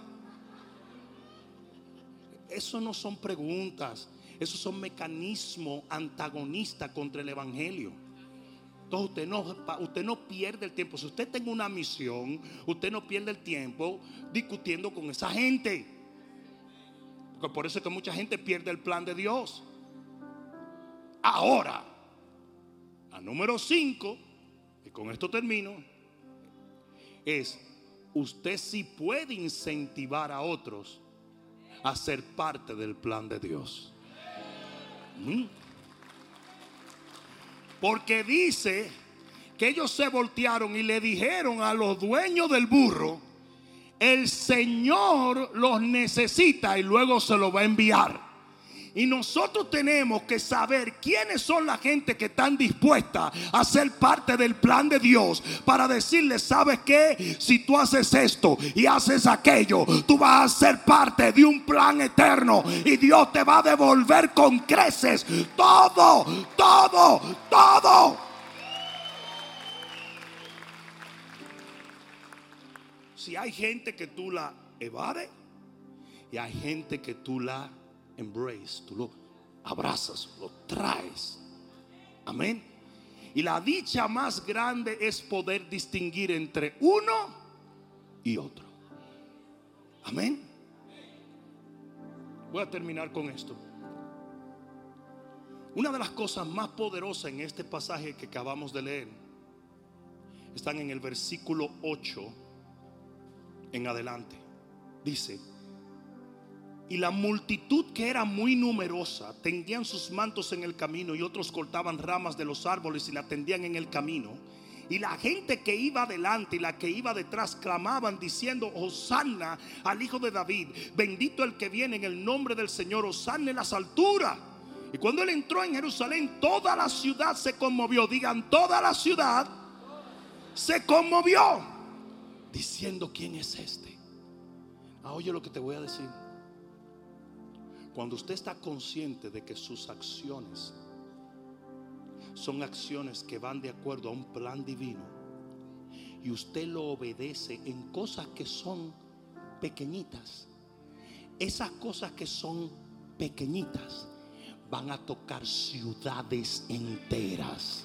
Eso no son preguntas, esos son mecanismos antagonistas contra el evangelio. Entonces usted no, usted no pierde el tiempo. Si usted tiene una misión, usted no pierde el tiempo discutiendo con esa gente. Porque por eso es que mucha gente pierde el plan de Dios. Ahora, la número cinco, y con esto termino, es: usted sí puede incentivar a otros a ser parte del plan de Dios. ¿Mm? Porque dice que ellos se voltearon y le dijeron a los dueños del burro: el Señor los necesita y luego se los va a enviar. Y nosotros tenemos que saber quiénes son la gente que están dispuestas a ser parte del plan de Dios, para decirles: ¿sabes qué? Si tú haces esto y haces aquello, tú vas a ser parte de un plan eterno y Dios te va a devolver con creces todo, todo, todo. Si hay gente que tú la evades y hay gente que tú la embrace, tú lo abrazas, lo traes. Amén. Y la dicha más grande es poder distinguir entre uno y otro. Amén. Voy a terminar con esto. Una de las cosas más poderosas en este pasaje que acabamos de leer están en el versículo ocho en adelante. Dice: y la multitud, que era muy numerosa, tendían sus mantos en el camino, y otros cortaban ramas de los árboles y la tendían en el camino. Y la gente que iba adelante y la que iba detrás clamaban diciendo: Hosanna al Hijo de David, bendito el que viene en el nombre del Señor, Hosanna en las alturas. Y cuando él entró en Jerusalén, toda la ciudad se conmovió. Digan, toda la ciudad se conmovió, diciendo: ¿quién es este? Ah, oye lo que te voy a decir. Cuando usted está consciente de que sus acciones son acciones que van de acuerdo a un plan divino, y usted lo obedece en cosas que son pequeñitas, esas cosas que son pequeñitas van a tocar ciudades enteras.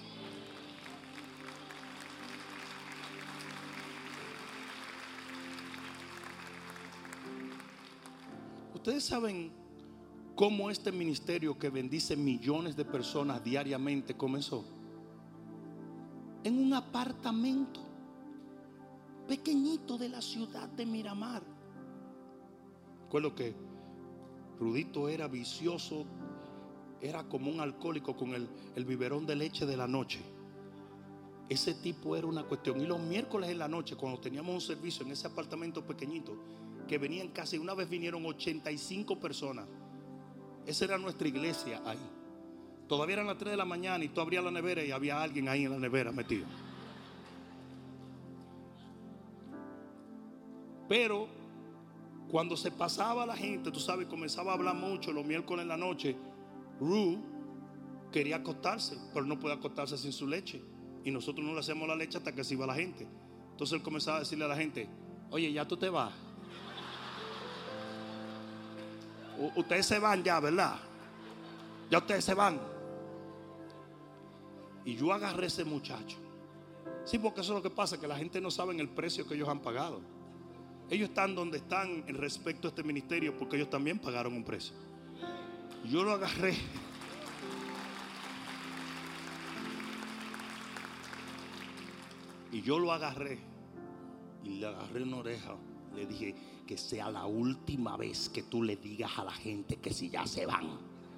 Ustedes saben cómo este ministerio que bendice millones de personas diariamente comenzó. En un apartamento pequeñito de la ciudad de Miramar. Recuerdo que Rudito era vicioso, era como un alcohólico con el, el biberón de leche de la noche. Ese tipo era una cuestión. Y los miércoles en la noche, cuando teníamos un servicio en ese apartamento pequeñito, que venían casi, una vez vinieron ochenta y cinco personas. Esa era nuestra iglesia ahí. Todavía eran las tres de la mañana y tú abrías la nevera y había alguien ahí en la nevera metido. Pero cuando se pasaba la gente, tú sabes, comenzaba a hablar mucho los miércoles en la noche. Ru quería acostarse, pero no podía acostarse sin su leche. Y nosotros no le hacemos la leche hasta que se iba la gente. Entonces él comenzaba a decirle a la gente: oye, ya tú te vas. U- ustedes se van ya, ¿verdad? Ya ustedes se van. Y yo agarré a ese muchacho. Sí, porque eso es lo que pasa, que la gente no sabe el precio que ellos han pagado. Ellos están donde están en respecto a este ministerio porque ellos también pagaron un precio. Yo lo agarré. Y yo lo agarré y le agarré una oreja. Le dije: que sea la última vez que tú le digas a la gente que si ya se van.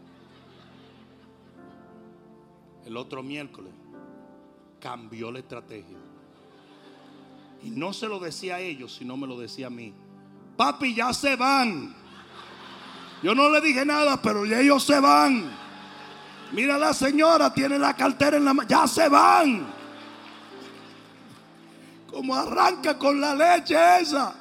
El otro miércoles cambió la estrategia. Y no se lo decía a ellos, sino me lo decía a mí: papi, ya se van. Yo no le dije nada, pero ya ellos se van. Mira, la señora tiene la cartera en la mano. Ya se van. Como arranca con la leche esa.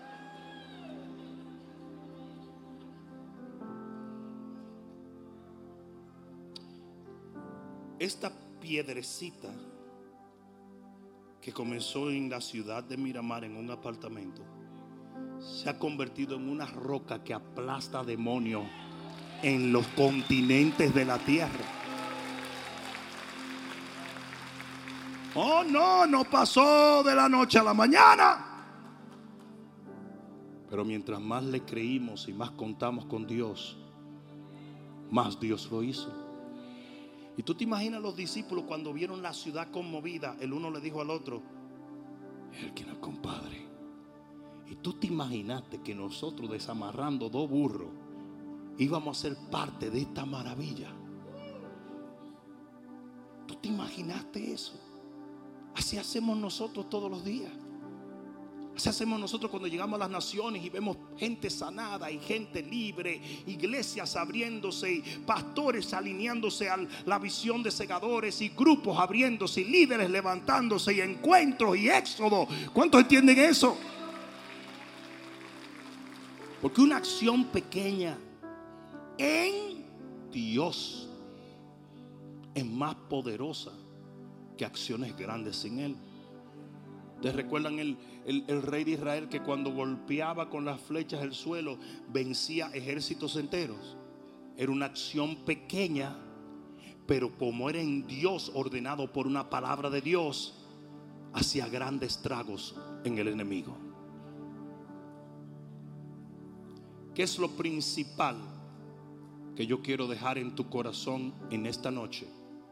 Esta piedrecita que comenzó en la ciudad de Miramar en un apartamento se ha convertido en una roca que aplasta demonios en los continentes de la tierra. Oh, no, no pasó de la noche a la mañana. Pero mientras más le creímos y más contamos con Dios, más Dios lo hizo. Y tú te imaginas los discípulos cuando vieron la ciudad conmovida. El uno le dijo al otro: el que no, compadre. Y tú te imaginaste que nosotros, desamarrando dos burros, íbamos a ser parte de esta maravilla. ¿Tú te imaginaste eso? Así hacemos nosotros todos los días. Así hacemos nosotros cuando llegamos a las naciones y vemos gente sanada y gente libre, iglesias abriéndose y pastores alineándose a la visión de segadores y grupos abriéndose y líderes levantándose y encuentros y éxodo. ¿Cuántos entienden eso? Porque una acción pequeña en Dios es más poderosa que acciones grandes sin Él. ¿Ustedes recuerdan el, el, el rey de Israel que cuando golpeaba con las flechas el suelo vencía ejércitos enteros? Era una acción pequeña, pero como era en Dios, ordenado por una palabra de Dios, hacía grandes estragos en el enemigo. ¿Qué es lo principal que yo quiero dejar en tu corazón en esta noche.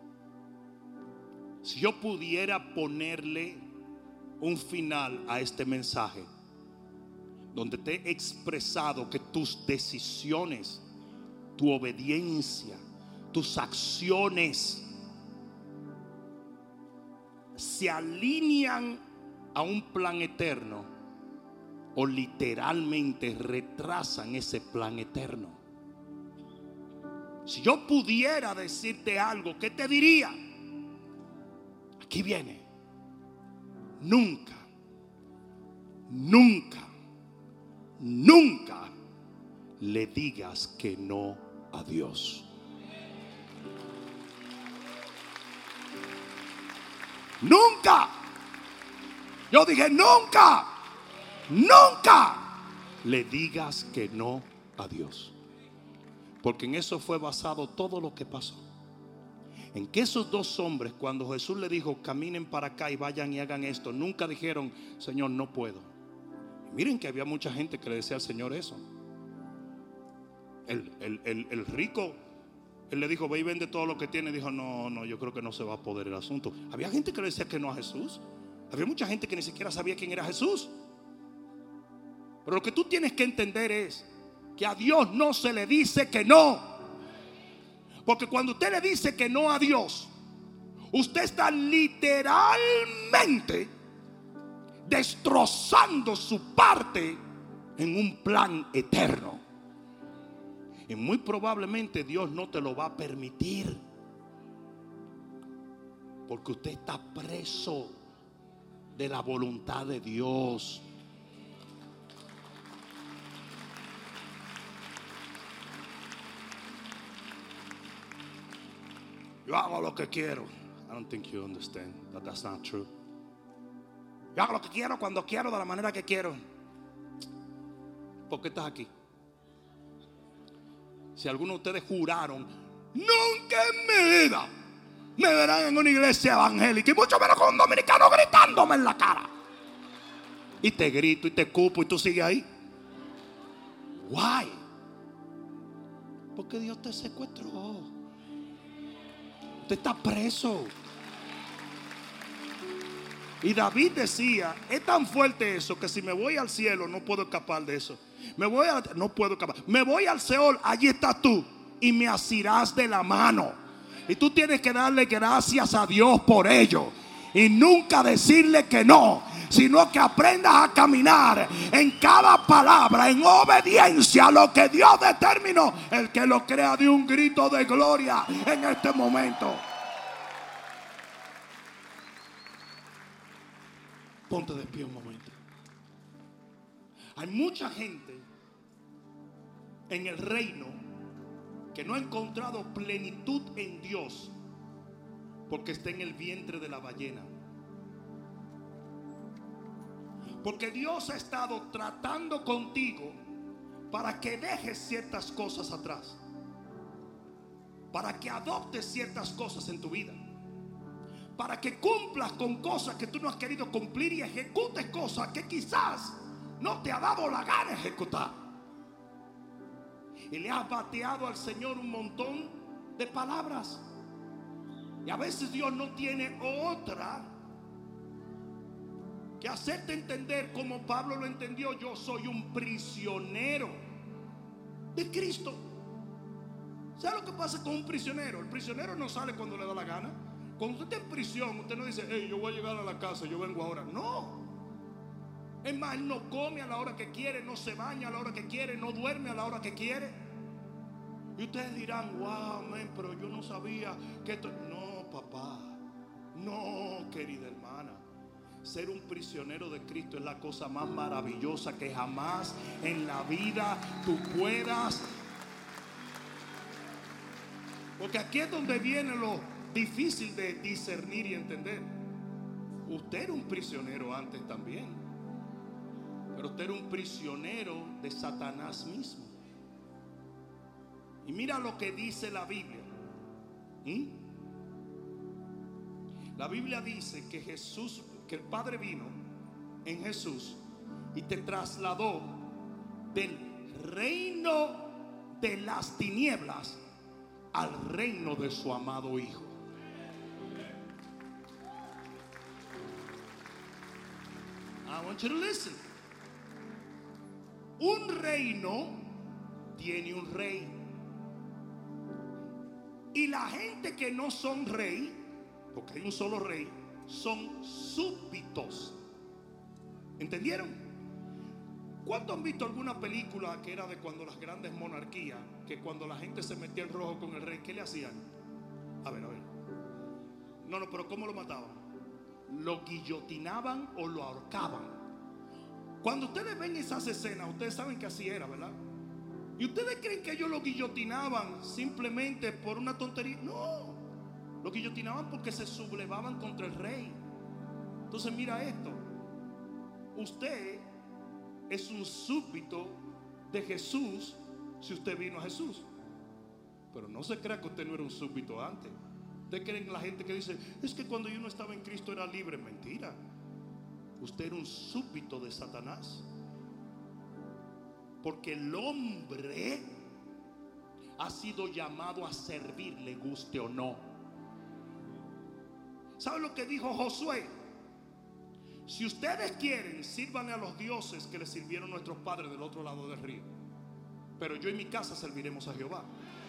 Si yo pudiera ponerle un final a este mensaje, donde te he expresado que tus decisiones, tu obediencia, tus acciones se alinean a un plan eterno o literalmente retrasan ese plan eterno. Si yo pudiera decirte algo, ¿qué te diría? Aquí viene. Nunca, nunca, nunca le digas que no a Dios. Nunca. Yo dije nunca, nunca le digas que no a Dios. Porque en eso fue basado todo lo que pasó. En que esos dos hombres, cuando Jesús le dijo caminen para acá y vayan y hagan esto, nunca dijeron, Señor, no puedo. Y miren que había mucha gente que le decía al Señor eso. El, el, el, el rico, él le dijo, ve y vende todo lo que tiene. Dijo, no, no, yo creo que no se va a poder el asunto. Había gente que le decía que no a Jesús. Había mucha gente que ni siquiera sabía quién era Jesús. Pero lo que tú tienes que entender es que a Dios no se le dice que no. Porque cuando usted le dice que no a Dios, usted está literalmente destrozando su parte en un plan eterno. Y muy probablemente Dios no te lo va a permitir, porque usted está preso de la voluntad de Dios. Yo hago lo que quiero. I don't think you understand that that's not true. Yo hago lo que quiero, cuando quiero, de la manera que quiero. ¿Por qué estás aquí? Si algunos de ustedes juraron, nunca en mi vida me verán en una iglesia evangélica, y mucho menos con un dominicano gritándome en la cara. Y te grito y te cupo y tú sigues ahí. Why? Porque Dios te secuestró. Usted está preso. Y David decía, es tan fuerte eso que si me voy al cielo no puedo escapar de eso. Me voy a, no puedo escapar. Me voy al Seol, allí estás tú y me asirás de la mano. Y tú tienes que darle gracias a Dios por ello y nunca decirle que no, sino que aprendas a caminar en cada palabra en obediencia a lo que Dios determinó. El que lo crea de un grito de gloria en este momento. Ponte de pie un momento. Hay mucha gente en el reino que no ha encontrado plenitud en Dios porque está en el vientre de la ballena. Porque Dios ha estado tratando contigo para que dejes ciertas cosas atrás, para que adoptes ciertas cosas en tu vida, para que cumplas con cosas que tú no has querido cumplir y ejecutes cosas que quizás no te ha dado la gana ejecutar. Y le has bateado al Señor un montón de palabras. Y a veces Dios no tiene otra que hacerte entender como Pablo lo entendió. Yo soy un prisionero de Cristo. ¿Sabe lo que pasa con un prisionero? El prisionero no sale cuando le da la gana. Cuando usted está en prisión, usted no dice, hey, yo voy a llegar a la casa, yo vengo ahora. No. Es más, él no come a la hora que quiere, no se baña a la hora que quiere, no duerme a la hora que quiere. Y ustedes dirán, wow, man, pero yo no sabía que esto... No, papá. No, querida hermana. Ser un prisionero de Cristo es la cosa más maravillosa que jamás en la vida tú puedas. Porque aquí es donde viene lo difícil de discernir y entender. Usted era un prisionero antes también, pero usted era un prisionero de Satanás mismo. Y mira lo que dice la Biblia. ¿Mm? La Biblia dice que Jesús, que el Padre vino en Jesús y te trasladó del reino de las tinieblas al reino de su amado Hijo. I want you to listen. Un reino tiene un rey. Y la gente que no son rey, porque hay un solo rey, son súbditos. ¿Entendieron? ¿Cuántos han visto alguna película que era de cuando las grandes monarquías, que cuando la gente se metía en rojo con el rey, ¿qué le hacían? A ver, a ver. No, no, pero ¿cómo lo mataban? Lo guillotinaban o lo ahorcaban. Cuando ustedes ven esas escenas, ustedes saben que así era, ¿verdad? ¿Y ustedes creen que ellos lo guillotinaban simplemente por una tontería? No, lo guillotinaban porque se sublevaban contra el rey. Entonces mira esto. Usted es un súbdito de Jesús si usted vino a Jesús. Pero no se crea que usted no era un súbdito antes. Ustedes creen la gente que dice, es que cuando yo no estaba en Cristo era libre. Mentira. Usted era un súbdito de Satanás. Porque el hombre ha sido llamado a servir, le guste o no. ¿Sabe lo que dijo Josué? Si ustedes quieren, sírvanle a los dioses que les sirvieron nuestros padres del otro lado del río. Pero yo y mi casa serviremos a Jehová.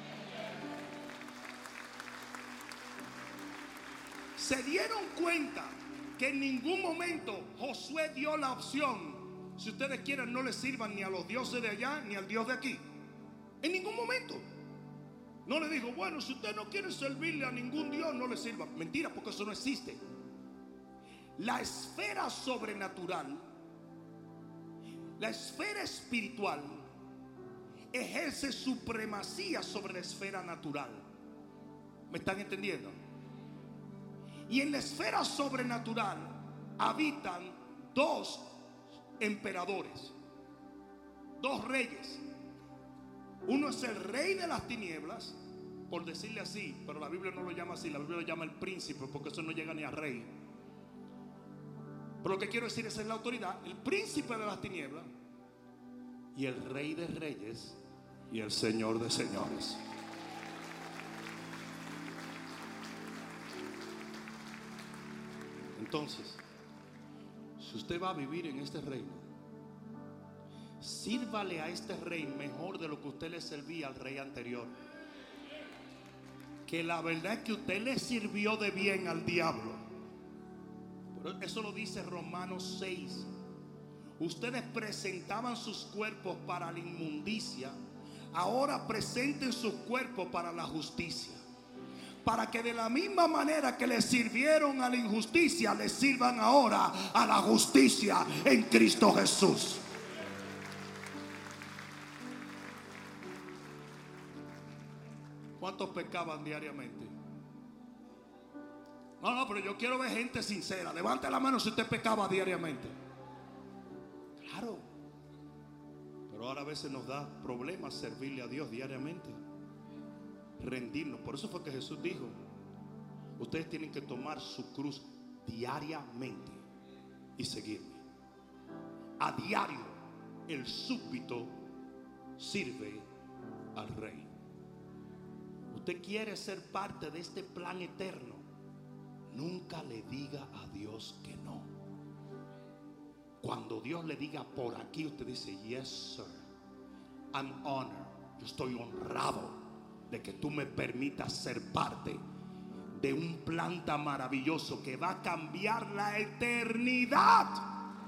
Se dieron cuenta que en ningún momento Josué dio la opción: si ustedes quieren, no les sirvan ni a los dioses de allá ni al Dios de aquí. En ningún momento. No le dijo, bueno, si usted no quiere servirle a ningún Dios, no le sirva. Mentira, porque eso no existe. La esfera sobrenatural, la esfera espiritual, ejerce supremacía sobre la esfera natural. ¿Me están entendiendo? Y en la esfera sobrenatural habitan dos emperadores, dos reyes. Uno es el rey de las tinieblas, por decirle así, pero la Biblia no lo llama así. La Biblia lo llama el príncipe, porque eso no llega ni a rey. Pero lo que quiero decir es la autoridad, el príncipe de las tinieblas y el rey de reyes y el señor de señores. Entonces, si usted va a vivir en este reino, sírvale a este rey mejor de lo que usted le servía al rey anterior. Que la verdad es que usted le sirvió de bien al diablo. Pero eso lo dice Romanos seis. Ustedes presentaban sus cuerpos para la inmundicia, ahora presenten sus cuerpos para la justicia. Para que de la misma manera que le sirvieron a la injusticia, le sirvan ahora a la justicia en Cristo Jesús. ¿Cuántos pecaban diariamente? No, no, pero yo quiero ver gente sincera. Levante la mano si usted pecaba diariamente. Claro. Pero ahora a veces nos da problemas servirle a Dios diariamente, rendirnos. Por eso fue que Jesús dijo: ustedes tienen que tomar su cruz diariamente y seguirme. A diario el súbdito sirve al rey. Usted quiere ser parte de este plan eterno, nunca le diga a Dios que no. Cuando Dios le diga por aquí, usted dice: yes sir, I'm honored. Yo estoy honrado de que tú me permitas ser parte de un plan tan maravilloso que va a cambiar la eternidad.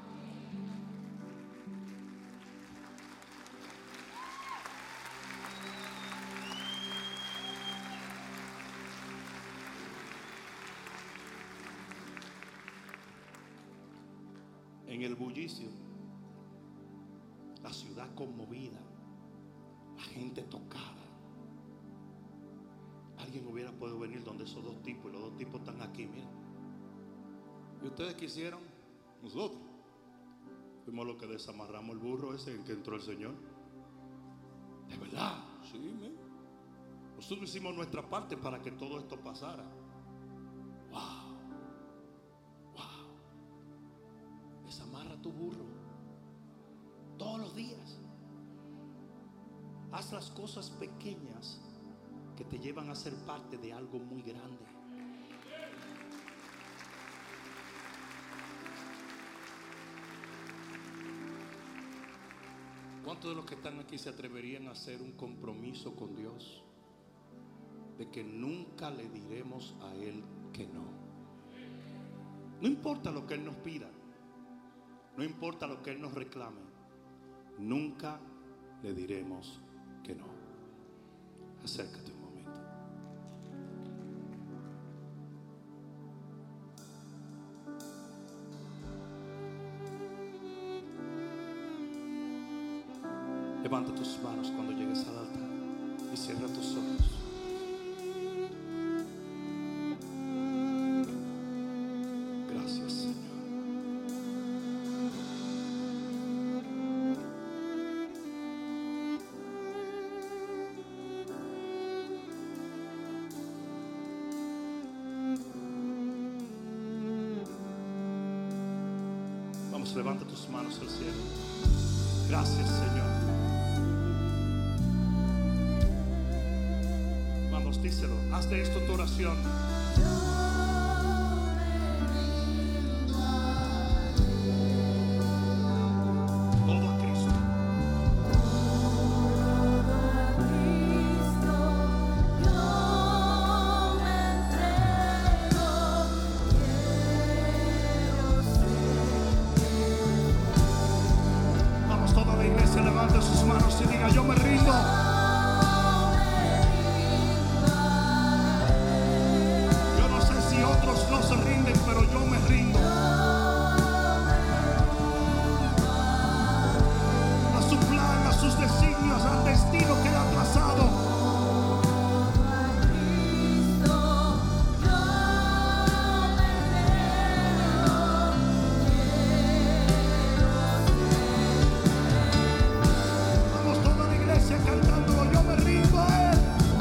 En el bullicio, la ciudad conmovida, la gente tocada. Alguien hubiera podido venir donde esos dos tipos, y los dos tipos están aquí, mira. ¿Y ustedes quisieron? Nosotros fuimos los que desamarramos el burro ese en que entró el Señor. De verdad, sí, mira. Nosotros hicimos nuestra parte para que todo esto pasara. Wow. Desamarra tu burro todos los días. Haz las cosas pequeñas que te llevan a ser parte de algo muy grande. ¿Cuántos de los que están aquí se atreverían a hacer un compromiso con Dios de que nunca le diremos a Él que no? No importa lo que Él nos pida, no importa lo que Él nos reclame, nunca le diremos que no. Acércate un momento. Levanta tus manos cuando llegues al altar y cierra tus ojos. Gracias, Señor. Vamos, levanta tus manos al cielo. Gracias, Señor. Vamos, díselo. Haz de esto tu oración. Todo a Cristo. Vamos, toda la iglesia levanta sus manos y diga: yo me rindo. Otros no se rinden, pero yo me rindo a su plan, a sus designios, al destino que Él ha trazado. Vamos, toda la iglesia cantando: yo me rindo a Él.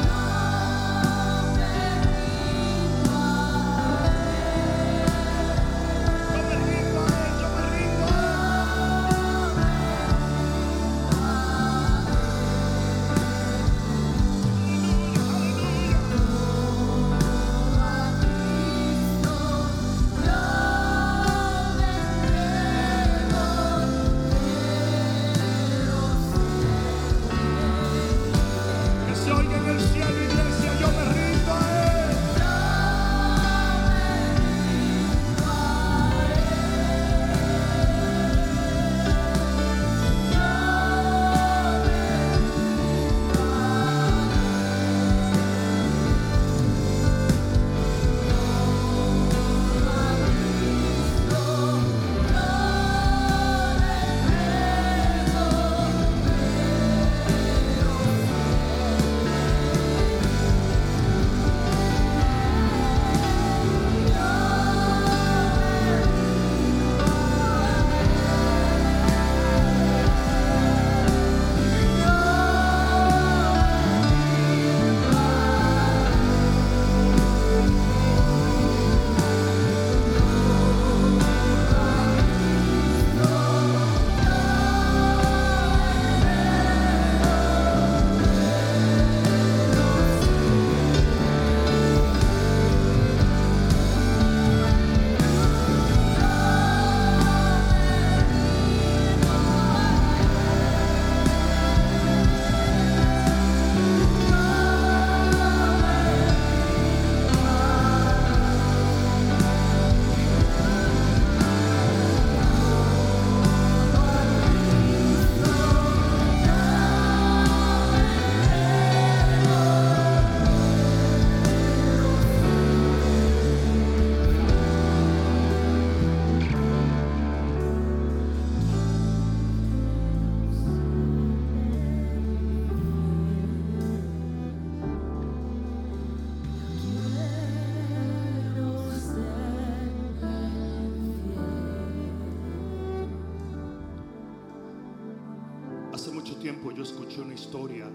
Tiempo yo escuché una historia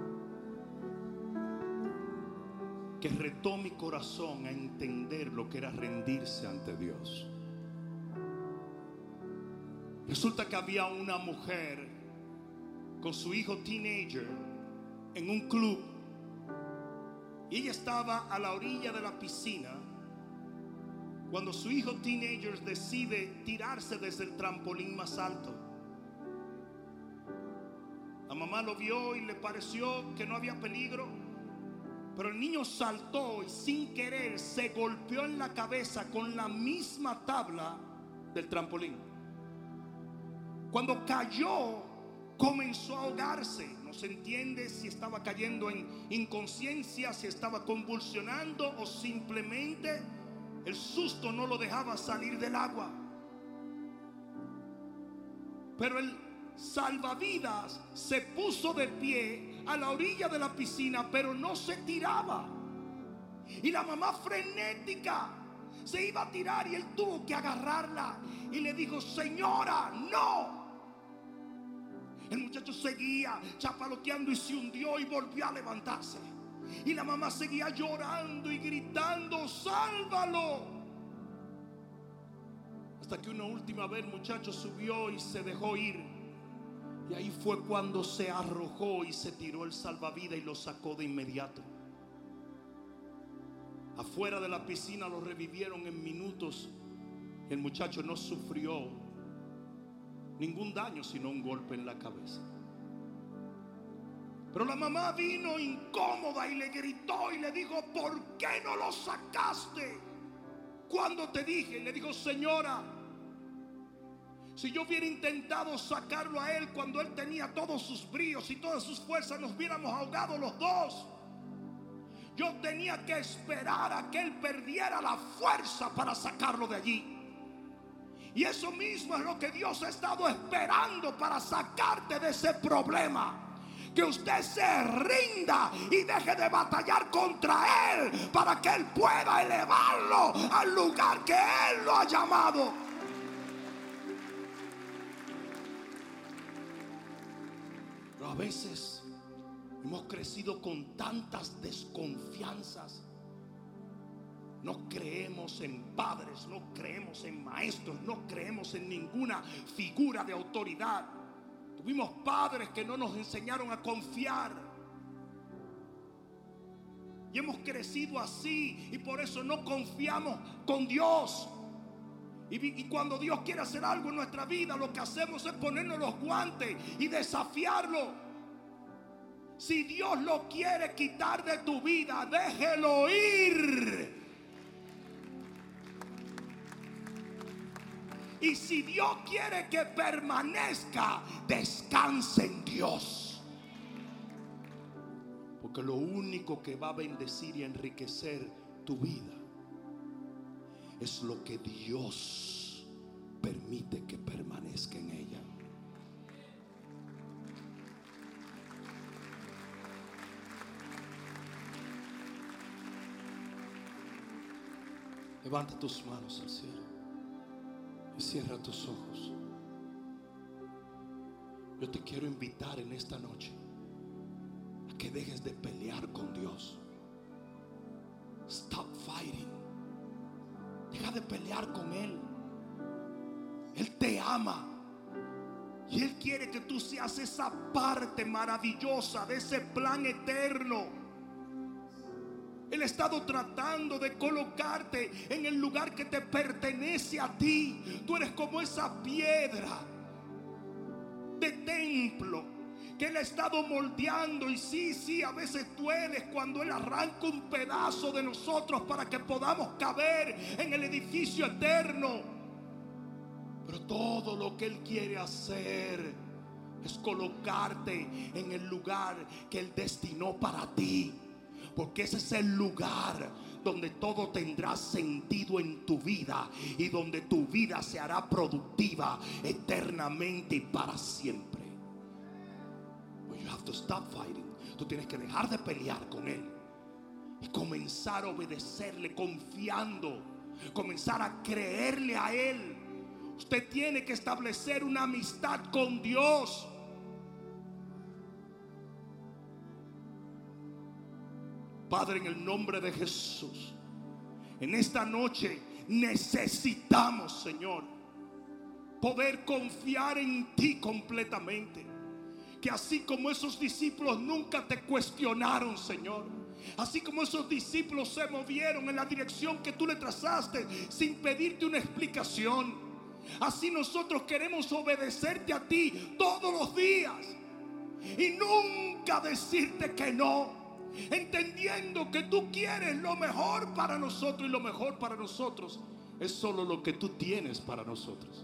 que retó mi corazón a entender lo que era rendirse ante Dios. Resulta que había una mujer con su hijo teenager en un club y ella estaba a la orilla de la piscina cuando su hijo teenager decide tirarse desde el trampolín más alto. La mamá lo vio y le pareció que no había peligro, pero el niño saltó y sin querer se golpeó en la cabeza con la misma tabla del trampolín. Cuando cayó, comenzó a ahogarse. No se entiende si estaba cayendo en inconsciencia, si estaba convulsionando o simplemente el susto no lo dejaba salir del agua. Pero el salvavidas se puso de pie a la orilla de la piscina, pero no se tiraba. Y la mamá frenética se iba a tirar y él tuvo que agarrarla y le dijo: señora, no. El muchacho seguía chapaloteando y se hundió y volvió a levantarse. Y la mamá seguía llorando y gritando: sálvalo. Hasta que una última vez el muchacho subió y se dejó ir. Y ahí fue cuando se arrojó y se tiró el salvavidas y lo sacó de inmediato. Afuera de la piscina lo revivieron en minutos. El muchacho no sufrió ningún daño, sino un golpe en la cabeza. Pero la mamá vino incómoda y le gritó y le dijo: ¿por qué no lo sacaste cuando te dije? Le dijo: señora, si yo hubiera intentado sacarlo a él cuando él tenía todos sus bríos y todas sus fuerzas, nos hubiéramos ahogado los dos. Yo tenía que esperar a que él perdiera la fuerza para sacarlo de allí. Y eso mismo es lo que Dios ha estado esperando para sacarte de ese problema. Que usted se rinda y deje de batallar contra él, para que él pueda elevarlo al lugar que él lo ha llamado. Pero a veces hemos crecido con tantas desconfianzas. No creemos en padres, no creemos en maestros, no creemos en ninguna figura de autoridad. Tuvimos padres que no nos enseñaron a confiar. Y hemos crecido así, y por eso no confiamos con Dios. Y, y cuando Dios quiere hacer algo en nuestra vida, lo que hacemos es ponernos los guantes y desafiarlo. Si Dios lo quiere quitar de tu vida, déjelo ir. Y si Dios quiere que permanezca, descanse en Dios. Porque lo único que va a bendecir y enriquecer tu vida es lo que Dios permite que permanezca en ella. Levanta tus manos al cielo y cierra tus ojos. Yo te quiero invitar en esta noche a que dejes de pelear con Dios. Stop fighting. Deja de pelear con Él. Él te ama y Él quiere que tú seas esa parte maravillosa de ese plan eterno. Él ha estado tratando de colocarte en el lugar que te pertenece a ti. Tú eres como esa piedra de templo que Él ha estado moldeando. Y sí, sí, a veces duele cuando Él arranca un pedazo de nosotros para que podamos caber en el edificio eterno. Pero todo lo que Él quiere hacer es colocarte en el lugar que Él destinó para ti. Porque ese es el lugar donde todo tendrá sentido en tu vida y donde tu vida se hará productiva eternamente y para siempre. But you have to stop fighting. Tú tienes que dejar de pelear con Él y comenzar a obedecerle confiando, comenzar a creerle a Él. Usted tiene que establecer una amistad con Dios. Padre, en el nombre de Jesús, en esta noche necesitamos, Señor, poder confiar en ti completamente. que así como esos discípulos nunca te cuestionaron, Señor, así como esos discípulos se movieron en la dirección que tú le trazaste sin pedirte una explicación, así nosotros queremos obedecerte a ti todos los días y nunca decirte que no, entendiendo que tú quieres lo mejor para nosotros, y lo mejor para nosotros es solo lo que tú tienes para nosotros.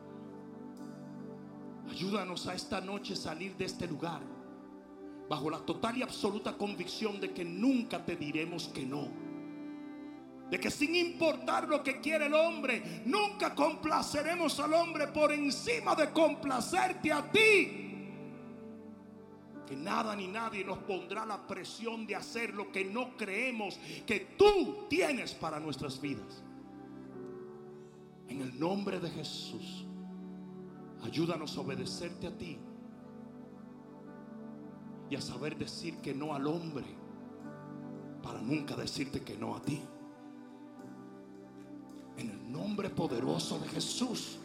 Ayúdanos a esta noche salir de este lugar bajo la total y absoluta convicción de que nunca te diremos que no, de que sin importar lo que quiere el hombre, nunca complaceremos al hombre por encima de complacerte a ti, que nada ni nadie nos pondrá la presión de hacer lo que no creemos que tú tienes para nuestras vidas. En el nombre de Jesús, ayúdanos a obedecerte a ti y a saber decir que no al hombre para nunca decirte que no a ti. En el nombre poderoso de Jesús.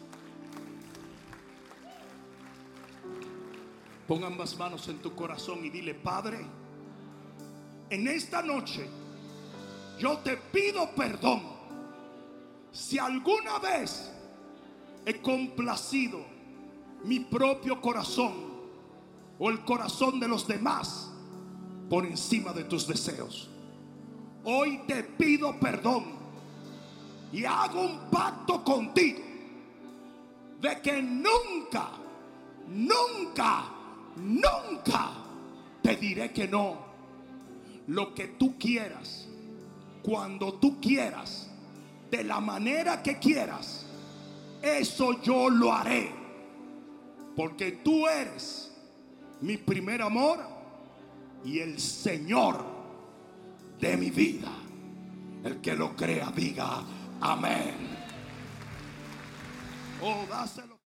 Pon ambas manos en tu corazón y dile: Padre, en esta noche yo te pido perdón si alguna vez he complacido mi propio corazón o el corazón de los demás por encima de tus deseos. Hoy te pido perdón y hago un pacto contigo de que nunca, nunca, nunca te diré que no. Lo que tú quieras, cuando tú quieras, de la manera que quieras, eso yo lo haré, porque tú eres mi primer amor y el Señor de mi vida. El que lo crea diga amén. Oh, dáselo.